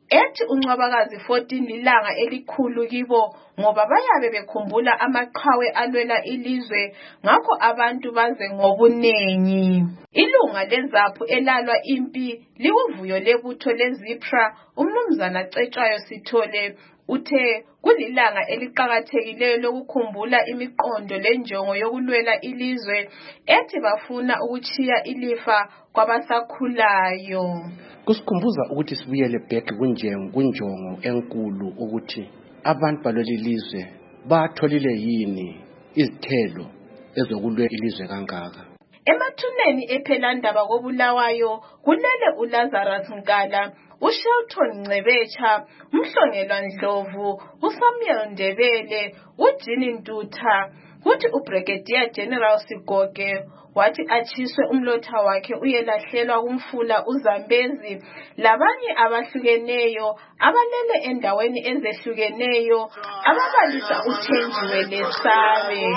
ethi uNcwabakazi 14 lilanga elikhulu kibo ngoba bayabe bekhumbula amaqhawe alwela ilizwe ngakho abantu baze ngobunengi. Ilunga lezaphu elalwa impi likuvuyo lebutho leZIPRA umnumzana Cetshwayo Sithole uthe kulilanga eliqhakathekileyo lokukhumbula imiqondo lenjongo yokulwela ilizwe ethi bafuna ukuchiya ilifa kwabasakhulayo. Kusikhumbuza ukuthi sibuyele back kunjongo enkulu ukuthi abantu balwela ilizwe batholile yini izithelo ezokulwela ilizwe kangaka. Emathuneni ephelandaba koBulawayo kulele uLazarus Nkala, uShelton Ncebetsha, uMhlongelwa Ndlovu, uSamuel Ndebele, uJean Ntutha, kuthi uBrigadier General Sigoge wathi achiswe umlotha wakhe uyelahlelwa kumfula uZambezi labanye abahlukeneyo abalele endaweni ezehlukeneyo ababalisa uThenjiwe Lesabe.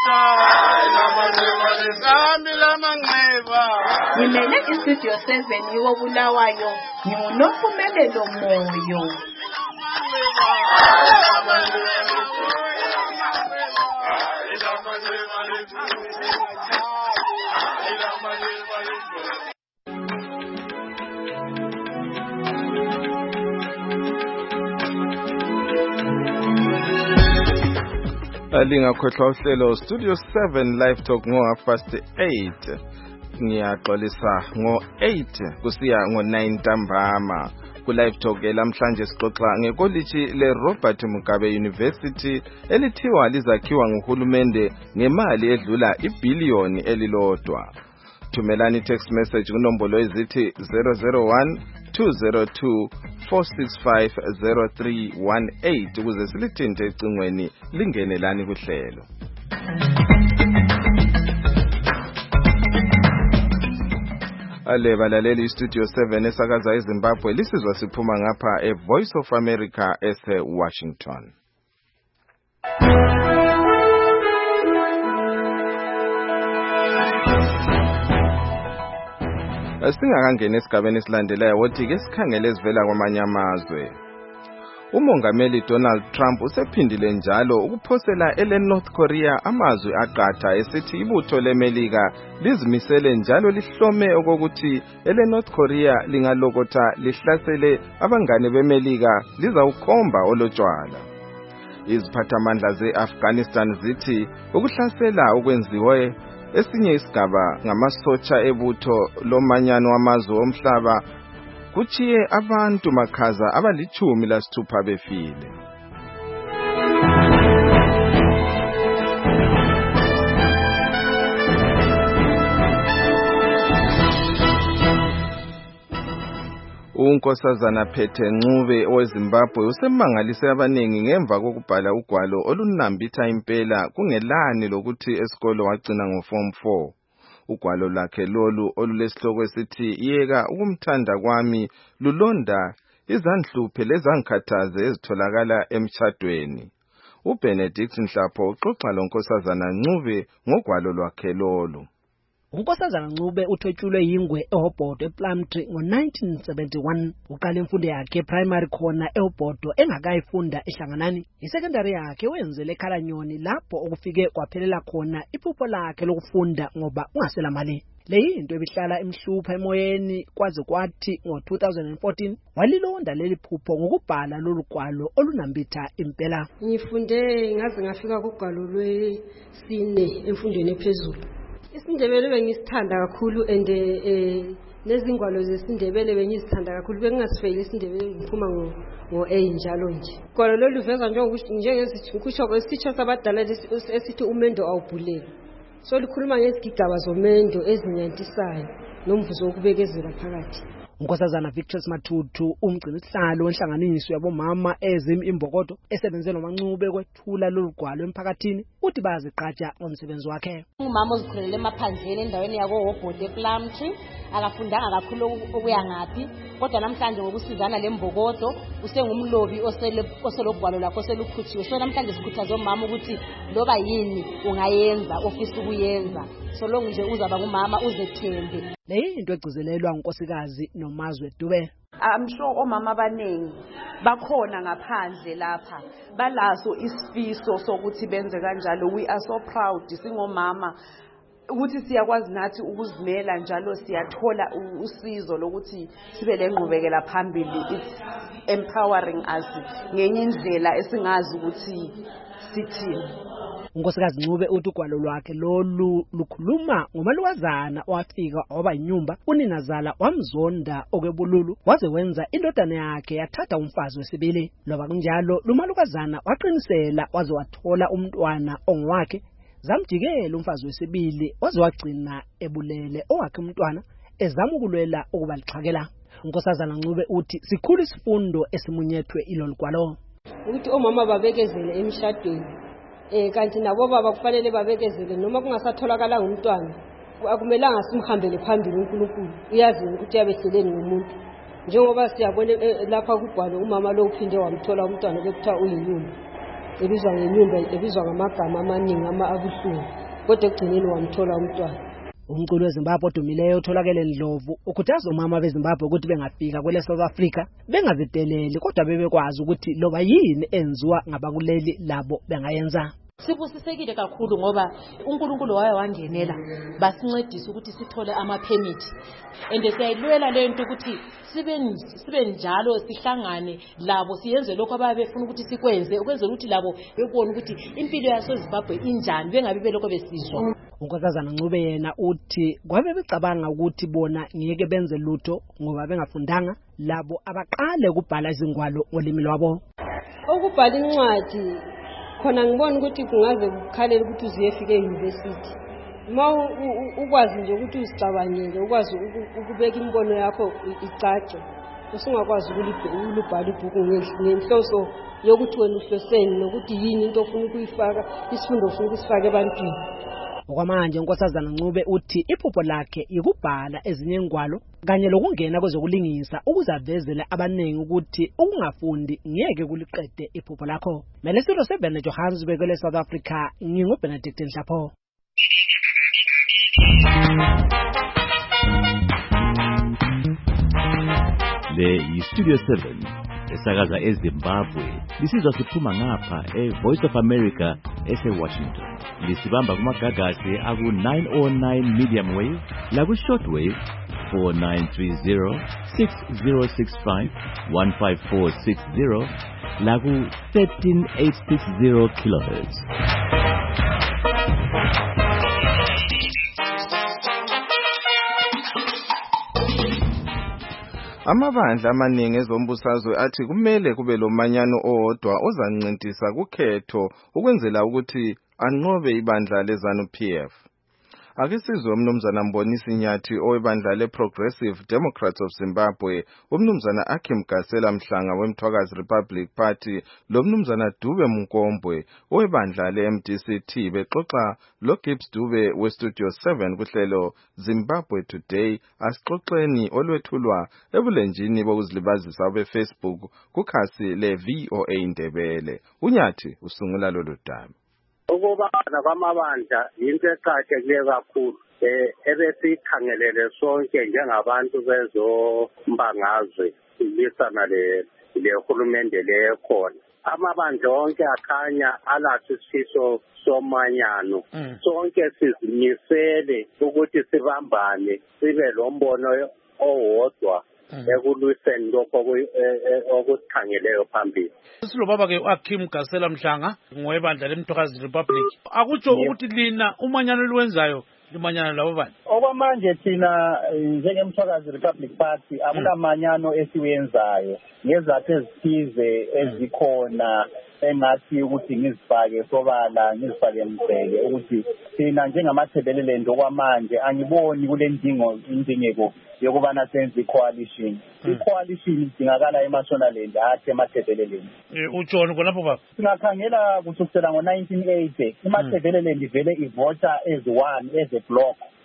Ngimele iStudio 7 yiwo Bulawayo, nginguNompumelelo Moyo. Lingakhohlwa uhlelo Studio 7 Live Talk ngo8 ngiyaxolisa ngo8 kusiya ngo9 ntambama. Ku Live Talk lamhlanje sixoxa ngekoliji leRobert Mugabe University elithiwa lizakhiwa nguhulumende ngemali edlula ibhiliyoni elilodwa. Thumelani text message kunombolo ezithi 001 202 4650318 ukuze silithinte ecingweni lingenelani kuhlelo. Balaleli Studio 7 esakaza eZimbabwe lisizwa siphuma ngapha Voice of America Washington. Singakangena esigabeni esilandelayo wothi ke sikhangele ezivela kwamanye amazwe. Umongameli Donald Trump usephindile njalo ukuphosela North Korea amazwi aqatha esithi ibutho leMelika lizimisele njalo lihlome okokuthi North Korea lingalokotha lihlasele abangane beMelika lizawukhomba olotshwala. Iziphathamandla ze-Afghanistan zithi ukuhlasela okwenziwe esinye isigaba ngamasotsha ebutho lomanyano wamazwe omhlaba kuchiye abantu makhaza abali-16 befile. uNkosazana Phethe Ncube oweZimbabwe usemangalise abanengi ngemva kokubhala ugwalo olunambitha impela kungelani lokuthi esikolo wagcina ngoform 4. Ugwalo lakhe lolu olulesihloko esithi yeka ukumthanda kwami lulonda izandhluphe lezangikhathaze ezitholakala emtshadweni. uBenedict Nhlapho uxoxa loNkosazana Ncube ngogwalo lwakhe lolu. uNkosazana Ncube uthwetshulwe yingwe eHobhodo ePlumtree ngo1971. Uqala imfundo yakhe primary khona eHobhodo engakayifunda eHlanganani. Isecondary yakhe wenzele eKhalanyoni lapho okufike kwaphelela khona iphupho lakhe lokufunda ngoba ungasela mali. Leyinto ebihlala emhlupha emoyeni kwaze kwathi ngo2014 walilonda leli phupho ngokubhala lolu gwalo olunambitha impela. Ngifunde ngaze ngafika kugwalo lwesine emfundweni ephezulu. IsiNdebele bengisithanda kakhulu and nezingwalo zesiNdebele bengizithanda kakhulu bengingasifeyili isiNdebele ngiphuma ngo-A njalo nje. Ugwalo lolu luveza njengezikusho kwesitshwa sabadala esithi umendo awubhuleki. So likhuluma ngezigigaba zomendo ezinyantisayo nomvuzo wokubekezela phakathi. uNkosazana Victorious Matutu umgcini sihlalo wenhlanganiso yabomama ezimimbokodo esebenze noMancube kwethula lolugwalo emphakathini uthi baziqhatsha ngomsebenzi wakhe. Umama ozikhulele emaphandleni endaweni yako Hobhodo ePlumtree akafundanga kakhulu okuya ngaphi, kodwa namhlanje ngokusizana lembokodo usengumlobi oselogwalo lakho oselukhuthiwe. So namhlanje sikhuthaza omama ukuthi loba yini ungayenza ofisa ukuyenza, so long nje uzaba kumama uzethembe. Le into egcizelelwa unkosikazi Nomazwe Dube. I'm sure omama abaningi bakhona ngaphandle lapha balaso isifiso sokuthi benze kanjalo. We are so proud singomama ukuthi siyakwazi nathi ukuzimela njalo, siyathola usizo lokuthi sibe lengqubekela phambili. It's empowering us ngenye indlela esingazi ukuthi sithini. Unkosikazi Ncube uthi ugwalo lwakhe lolu lukhuluma ngomalukazana owafika waba inyumba uninazala wamzonda okwebululu waze wenza indodana yakhe yathatha umfazi wesibili. Loba kunjalo lumalukazana waqinisela waze wathola umntwana ongwakhe, zamjikela umfazi wesibili waze wagcina ebulele owakhe umntwana ezama ukulwela ukuba lixhakela. Unkosazana Ncube uthi sikhulu isifundo esimunyethwe ilolu gwalo ukuthi omama babekezele emshadweni, kanti nabo baba kufanele babekezele noma kungasatholakala umntwana. Akumelanga simhambele phambili uNkulunkulu, uyazi ukuthi yabehleleni ngomuntu. Njengoba siyabona lapha kugwalo umama lo uphinde wamthola umntwana bekuthiwa uyinyumba, ebizwa ngenyumba, ebizwa ngamagama amaningi abuhlungu, kodwa ekugcineni wamthola umntwana. Umculo weZimbabwe odumileyo utholakele Ndlovu ukhuthaza omama beZimbabwe ukuthi bengafika kwele South Africa bengazideleli, kodwa bebekwazi ukuthi loba yini enziwa ngabakuleli labo bengayenza. Sibusisekile kakhulu ngoba uNkulunkulu waye wangenela basincedisa ukuthi sithole ama-permit, and siyayilwela lento ukuthi sibe njalo sihlangane labo siyenze lokho ababe befuna ukuthi sikwenze, ukwenzela ukuthi labo bebone ukuthi impilo yaseZimbabwe injani, bengabe belokho besizwa. Unkosazana Ncube yena uthi kwabe becabanga ukuthi bona ngeke benze lutho ngoba bengafundanga, labo abaqale ukubhala izingwalo ngolimi lwabo. Ukubhala incwadi khona ngibona ukuthi kungaze kukhalela ukuthi uziyefika euniversity. Uma ukwazi nje ukuthi uzicabangele, ukwazi ukubeka imbono yakho icace, usungakwazi ukulibhala ibhuku ngenhloso yokuthi wena uhloseni nokuthi yini into ofuna ukuyifaka, isifundo ofuna ukusifaka ebantwini. Okwamanje unkosazana Ncube uthi iphupho lakhe yikubhala ezinye ingwalo kanye lokungena kwezokulingisa ukuze avezele abaningi ukuthi ukungafundi ngeke kuliqede iphupho lakho. Mele silo sebene Johannesburg kwele South Africa, nginguBenedict Nhlapho. Le yiStudio 7 esakaza eZimbabwe. Lisizwa siphuma ngapha eVoice of America eseWashington. Lisibamba kumagagasi aku 909 medium wave, laku shortwave 4930, 6065, 15460, laku 13860 kilohertz. Amabandla amaningi ezombusazwe athi kumele kube lomanyano owodwa ozancintisa kukhetho ukwenzela ukuthi anqobe ibandla leZANU-PF. Akisizwe umnumzana Mbonisi Nyathi owebandla leProgressive Democrats of Zimbabwe, umnumzana Akim Gasela Mhlanga weMthwakazi Republic Party, lomnumzana Dube Munkombwe owebandla leMDC-T bexoxa loGibbs Dube weStudio 7 kuhlelo Zimbabwe Today, asixoxeni olwethulwa ebulenjini bokuzilibazisa beFacebook kukhasi leVOA Ndebele. UNyathi usungula lolu daba. Ukubana kwamabandla into eqakathekile kakhulu ebesikhangelele sonke njengabantu bezombangazwe silwisana lehulumende lekhona. Amabandla onke akhanya alathi isifiso somanyano. Sonke sizimisele ukuthi sibambane sibe lombono owodwa ekulwiseni lokho okusikhangeleyo phambili. Silo baba ke uAkim Gasela Mhlanga ngowebandla leMthwakazi Republic. Akutsho ukuthi lina umanyano lwenzayo limanyana labo bani? Okwamanje thina njengeMthwakazi Republic Party akunamanyano esiwenzayo ngezathu ezithize ezikhona engathi ukuthi ngizifake sobala ngizifake mbheke ukuthi thina njengamathebelelendo okwamanje angiboni kule indingeko yokubana senze i-coalition. I-coalition idingakala eMashonaland athi emathebeleleni. Utshoni khonapho baba? Singakhangela kusukela ngo-1980 imathebelelend ivele ivota as one, as a block.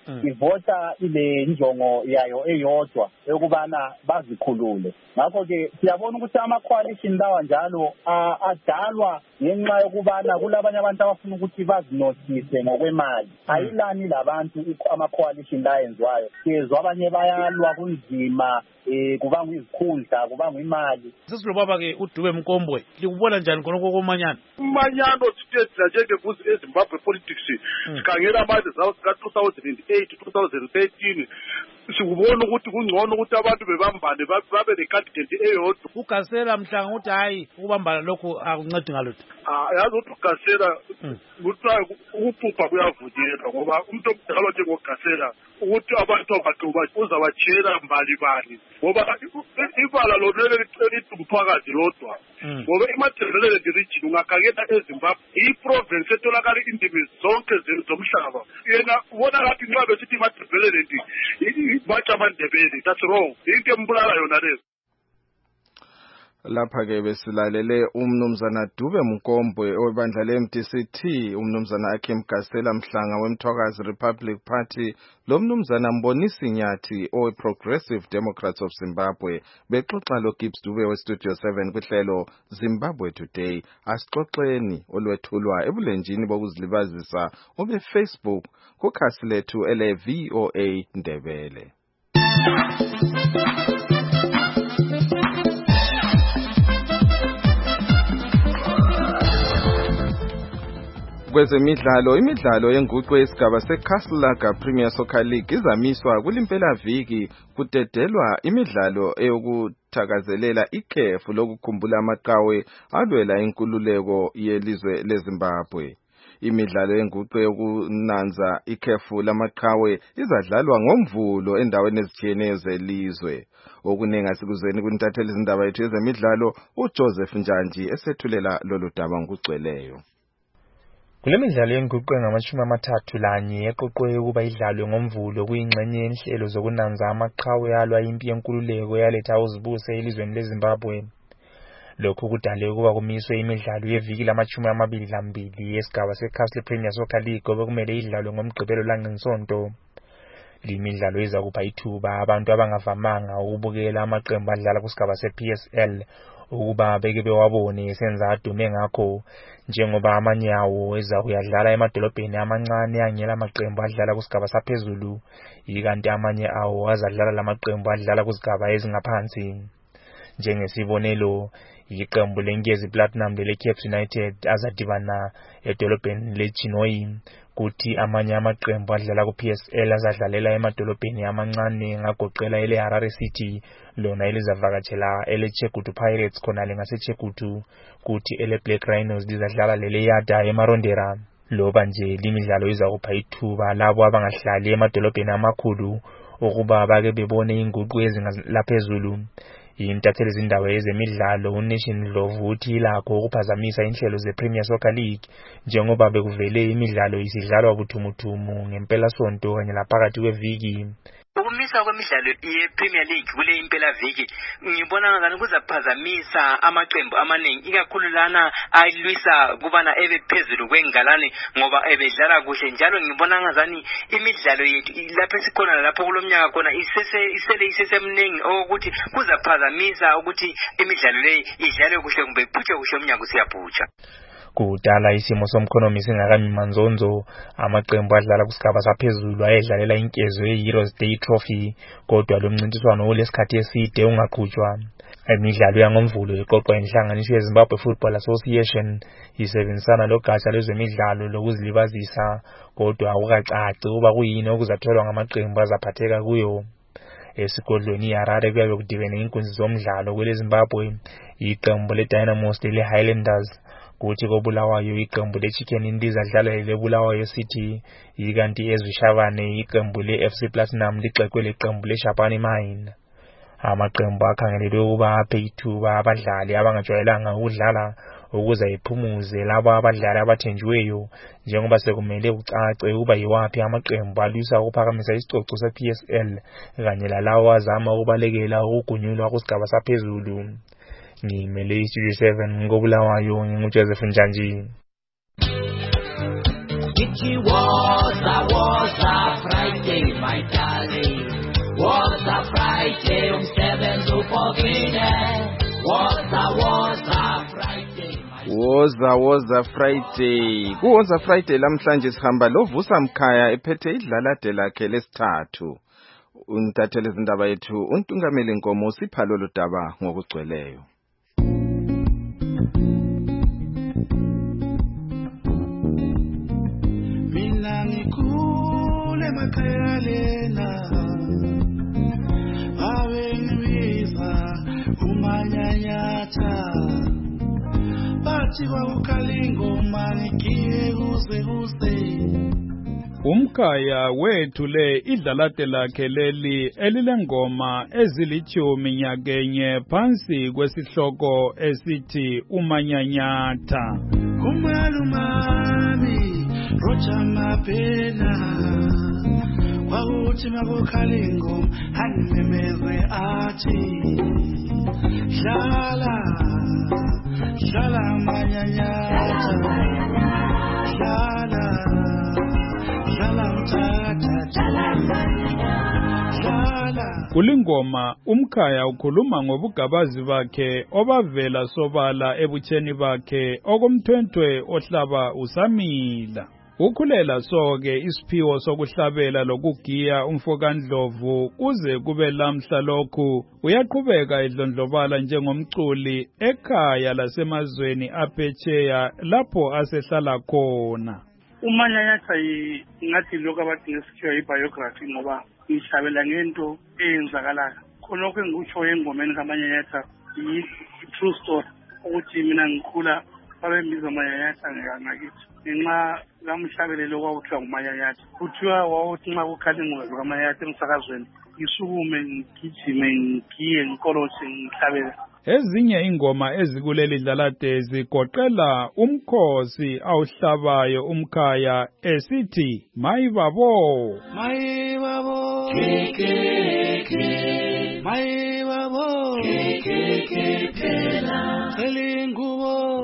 ivota ile njongo yayo eyodwa yokubana bazikhulule. Ngakho-ke siyabona ukuthi ama-coalition lawa njalo adalwa ngenxa yokubana kulabanye abantu abafuna ukuthi bazinothise ngokwemali. Ayilani labantu ama-coalition la enziwayo. Siyezwa abanye bayalwa kunzima, kubanga izikhundla, kubanga imali. Sesilobaba-ke uDube Mkombwe, likubona njani khonokho komanyano? Umanyano sithetha njengevuzi eZimbabwe politics sikhangela manje zika-2008 2013 sikubona ukuthi kungcono ukuthi abantu bebambane babe necandidate eyodwa. UGasela Mhlanga uthi hayi ukubambana lokho akuncedi ngalutho. Yazi ukuthi uGasela kuthiwa ukuphupha kuyavunyelwa ngoba umuntu omdala njengoGasela ukuthi abantu abaqoba uzawatshela mbali ngoba ibala lona lithi umphakathi lodwa ngoba iMatabeleland region ungakhangela eZimbabwe i-province etholakala indimi zonke zomhlaba. Yena ubona ngathi nxa besithi iMatabeleland batsha amaNdebele, that's wrong. Into embulala yona leyo. Lapha-ke besilalele umnumzana Dube Mkombwe webandla le-MDC-T, umnumzana Akim Gasela Mhlanga weMthwakazi Republic Party, lo mnumzana Mbonisi Nyathi owe-Progressive Democrats of Zimbabwe, bexoxa lo Gibbs Dube we-Studio 7 kwihlelo Zimbabwe Today. Asixoxeni olwethulwa ebulenjini bokuzilibazisa obe-Facebook kukhasi lethu ele-VOA Ndebele. Kwezemidlalo, imidlalo yenguqu yesigaba seCastle Premier Soccer League izamiswa kulimpela viki kudedelwa imidlalo eyokuthakazelela ikhefu lokukhumbula amaqhawe alwela inkululeko yelizwe leZimbabwe. Imidlalo yenguqu yokunanza ikhefu lamaqhawe izadlalwa ngoMvulo endaweni ezitshiyeneyo zelizwe. Okuningi asikuzweni kuntatheli izindaba yethu yezemidlalo uJoseph Njanji esethulela lolu daba ngokugcweleyo. Kule midlalo yenguqu engama-31 eqoqwe ukuba idlalwe ngoMvulo kuyingxenye yenhlelo zokunanza amaqhawe alwa impi yenkululeko yaletha uzibuse elizweni leZimbabwe. Lokhu kudale ukuba kumiswe imidlalo yeviki lama-22 yesigaba seCastle Premier Soccer League obekumele idlalwe ngoMgqibelo langeNsonto. Le midlalo iza kupha ithuba abantu abangavamanga ukubukela amaqembu adlala kusigaba sePSL ukuba beke bewabone senza adume ngakho, njengoba amanye awo eza kuyadlala emadolobheni amancane angela amaqembu adlala kusigaba saphezulu, ikanti amanye awo azadlala lamaqembu adlala kusigaba ezingaphansi. Njengesibonelo, iqembu leNkezi Platinum leleCaps United azadibana edolobheni leChinhoyi, kuthi amanye amaqembu adlala kuPSL azadlalela emadolobheni amancane ngagoqela eleHarare City lona elizavakatshela eleChegutu Pirates khonale ngaseChegutu, kuthi eleBlack Rhinos lizadlala leleYada eMarondera. Loba nje limidlalo iza kupha ithuba labo abangahlali emadolobheni amakhulu ukuba bake bebone inguqu ezingaphezulu. Intatheli izindaba yezemidlalo uNation Ndlovu uthi ilakho ukuphazamisa inhlelo zePremier Soccer League njengoba bekuvele imidlalo isidlalwa buthumuthumu ngempela sonto kanye laphakathi kweviki. Ukumisa kwemidlalo yePremier League kule impela viki ngibona ngani kuzaphazamisa amaqembu amaningi ikakhulu lana ayilwisa kubana ebe phezulu kwengalane ngoba ebedlala kuhle, njalo ngibona ngazani imidlalo yethu lapho esikhona lapho kulomnyaka khona isesemningi ukuthi kuzaphazamisa ukuthi imidlalo leyi idlalwe kuhle kumbe iphutshwe kuhle umnyaka usiyaphutsha. Kudala isimo somkhonomi singakami manzonzo, amaqembu adlala kusigaba saphezulu ayedlalela inkezo yeHeroes Day Trophy, kodwa lo mncintiswano olesikhathi eside ungaqhutshwa. Imidlalo yangoMvulo iqoqwa inhlanganiso yeZimbabwe Football Association isebenzisana logatsha lwezemidlalo lokuzilibazisa, kodwa akukacaci ukuba kuyini okuzatholwa ngamaqembu azaphatheka kuyo. Esigodlweni iHarare kuyabe kudibene inkunzi zomdlalo kweleZimbabwe, iqembu leDynamos leHighlanders, kuthi koBulawayo iqembu leChicken Indies adlala leBulawayo City, ikanti eZwishavane iqembu leFC Platinum lixekwe leqembu leShapani Mine. Amaqembu akhangelelwe ukuba aphe ithuba abadlali abangajwayelanga ukudlala ukuze iphumuze labo abadlali abathenjiweyo, njengoba sekumele kucace ukuba yiwaphi amaqembu alwisa ukuphakamisa isicoco sePSL kanye lalawo azama ukubalekela ukugunyulwa kusigaba saphezulu. Ngimele iStudio 7 ngoBulawayo nginguJoseph Njanji. It was a Friday. Friday, my darling. Was a Friday, umsebenzi upokile. Was a Friday. Woza Friday. Kuwoza Friday lamhlanje sihamba lovusa Mkhaya ephethe idlalade lakhe lesithathu. Untathele izindaba yethu uNtungameli Nkomo sipha lolu daba ngokugcweleyo. Mina ngikule emakhaya lena. Abengibiza umanyanyatha. Bathi kwakukhalingo mani kiye kuze. Umkhaya wethu le idlalade lakhe leli elilengoma ezilithumi nyakenye phansi kwesihloko esithi umanyanyatha. Umalumami roja mapena kwauthi makukhalingo angimemeze athi hlala manyanyatha hlala kulingoma umkhaya ukhuluma ngobugabazi bakhe obavela sobala ebutsheni bakhe okomthwentwe ohlaba usamila. Ukhulela soke isiphiwo sokuhlabela lokugiya umfokandlovu kuze kube lamhla lokhu uyaqhubeka edlondlobala njengomculi ekhaya lasemazweni aphetsheya lapho asehlala khona. Umanyanyatha ngathi lokho abathi ngesikhiwa yi-biography ngoba ngihlabela ngento eyenzakalayo. Khonokho engikutsho engomeni kaManyanyatha yi-true story ukuthi mina ngikhula babembiza umanyanyatha ngakithi. Ngenxa kamhlabelelo kwakuthiwa ngumanyanyatha. Kuthiwa wawuthi nxa kukhala ingoma kaManyanyatha emsakazweni ngisukume ngigijime ngigiye ngikolose ngihlabele. Ezinye ingoma ezikuleli dlalade zigoqela umkhosi awuhlabayo umkhaya esithi mayibabo kekeke mayibabo kekeke phela celingubo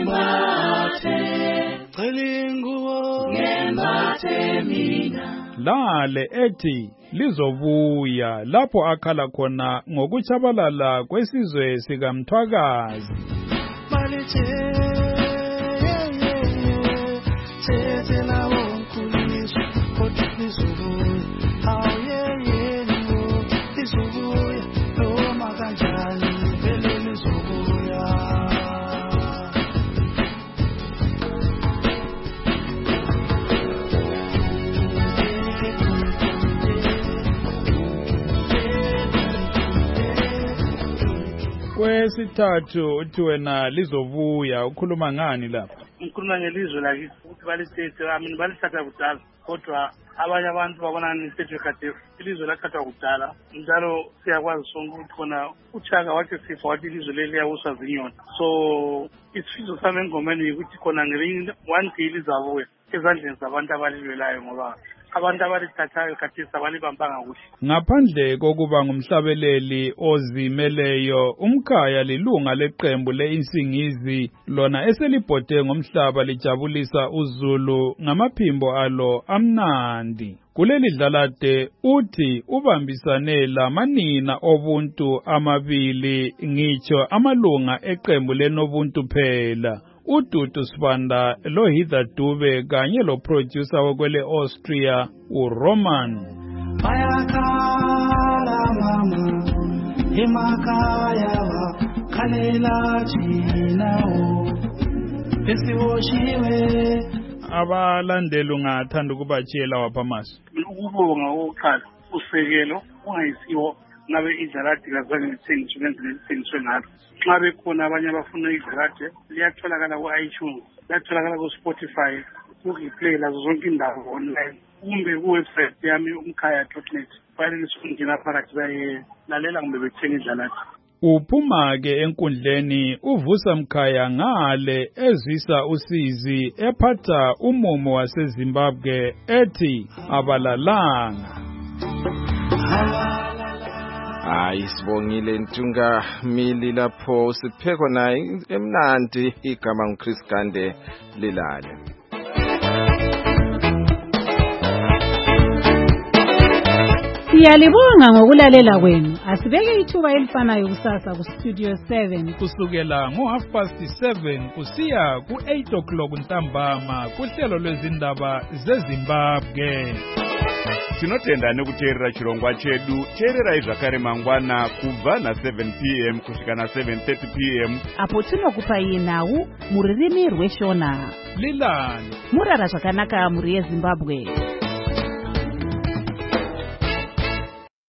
ngembathe mina lale ethi lizobuya lapho akhala khona ngokuchabalala kwesizwe sikaMthwakazi. Kwesithathu uthi wena lizobuya ukhuluma ngani lapha? Ngikhuluma ngelizwe lakithi ukuthi balithethe balithatha kudala kodwa abanye abantu babona nithethe khathesi ilizwe lathathwa kudala njalo siyakwazi sonke ukuthi khona uChaka wathi sifa wathi ilizwe leli liyawuswa zinyoni. So isifiso sami engomeni ukuthi khona ngelinye one day lizabuya ezandleni zabantu abalilwelayo ngoba abantu abalithathayo khathesi abalibambanga kuhle. Ngaphandle kokuba ngumhlabeleli ozimeleyo umkhaya lilunga leqembu leinsingizi lona eselibhode ngomhlaba lijabulisa uZulu ngamaphimbo alo amnandi. Kuleli dlalade uthi ubambisane lamanina obuntu amabili ngitsho amalunga eqembu lenobuntu phela. uDudu Sibanda loHitha Dube kanye lo-producer wokwele Austria uRoman. Bayakhala mama emakhaya bakhalela thina esiwoshiwe. Abalandeli ungathanda ukubatshela wapha masu. Ukubonga oqala usekelo ungayisiwo ngabe idlalade kazange lithengiswe ngendlela lithengiswe ngalo. Nxa bekhona abanye abafuna idlalade liyatholakala ku-iTunes, liyatholakala ku-Spotify, ku-Replay lazo zonke indawo online kumbe ku-website yami umkhaya.net. Fanele singena phakathi bayelalela kumbe bethenga idlalade. Uphuma ke enkundleni uvusa Mkhaya ngale ezisa usizi ephatha umumo waseZimbabwe ethi abalalanga. Hayi sibongile Ntungameli lapho sipheko naye emnandi igama nguChris Gande lilale. Siyalibonga ngokulalela kwenu. Asibeke ithuba elifanayo kusasa ku Studio 7 kusukela ngo7:30 kusiya ku8 o'clock ntambama kuhlelo lwezindaba zeZimbabwe. Tinotenda kuteerera chirongwa chedu. Teererai zvakare mangwana kubva na7 p.m. kusvika na7:30 p.m. apo tinokupai nhau muririmi rweshona. Lilani murara zvakanaka muri yeZimbabwe.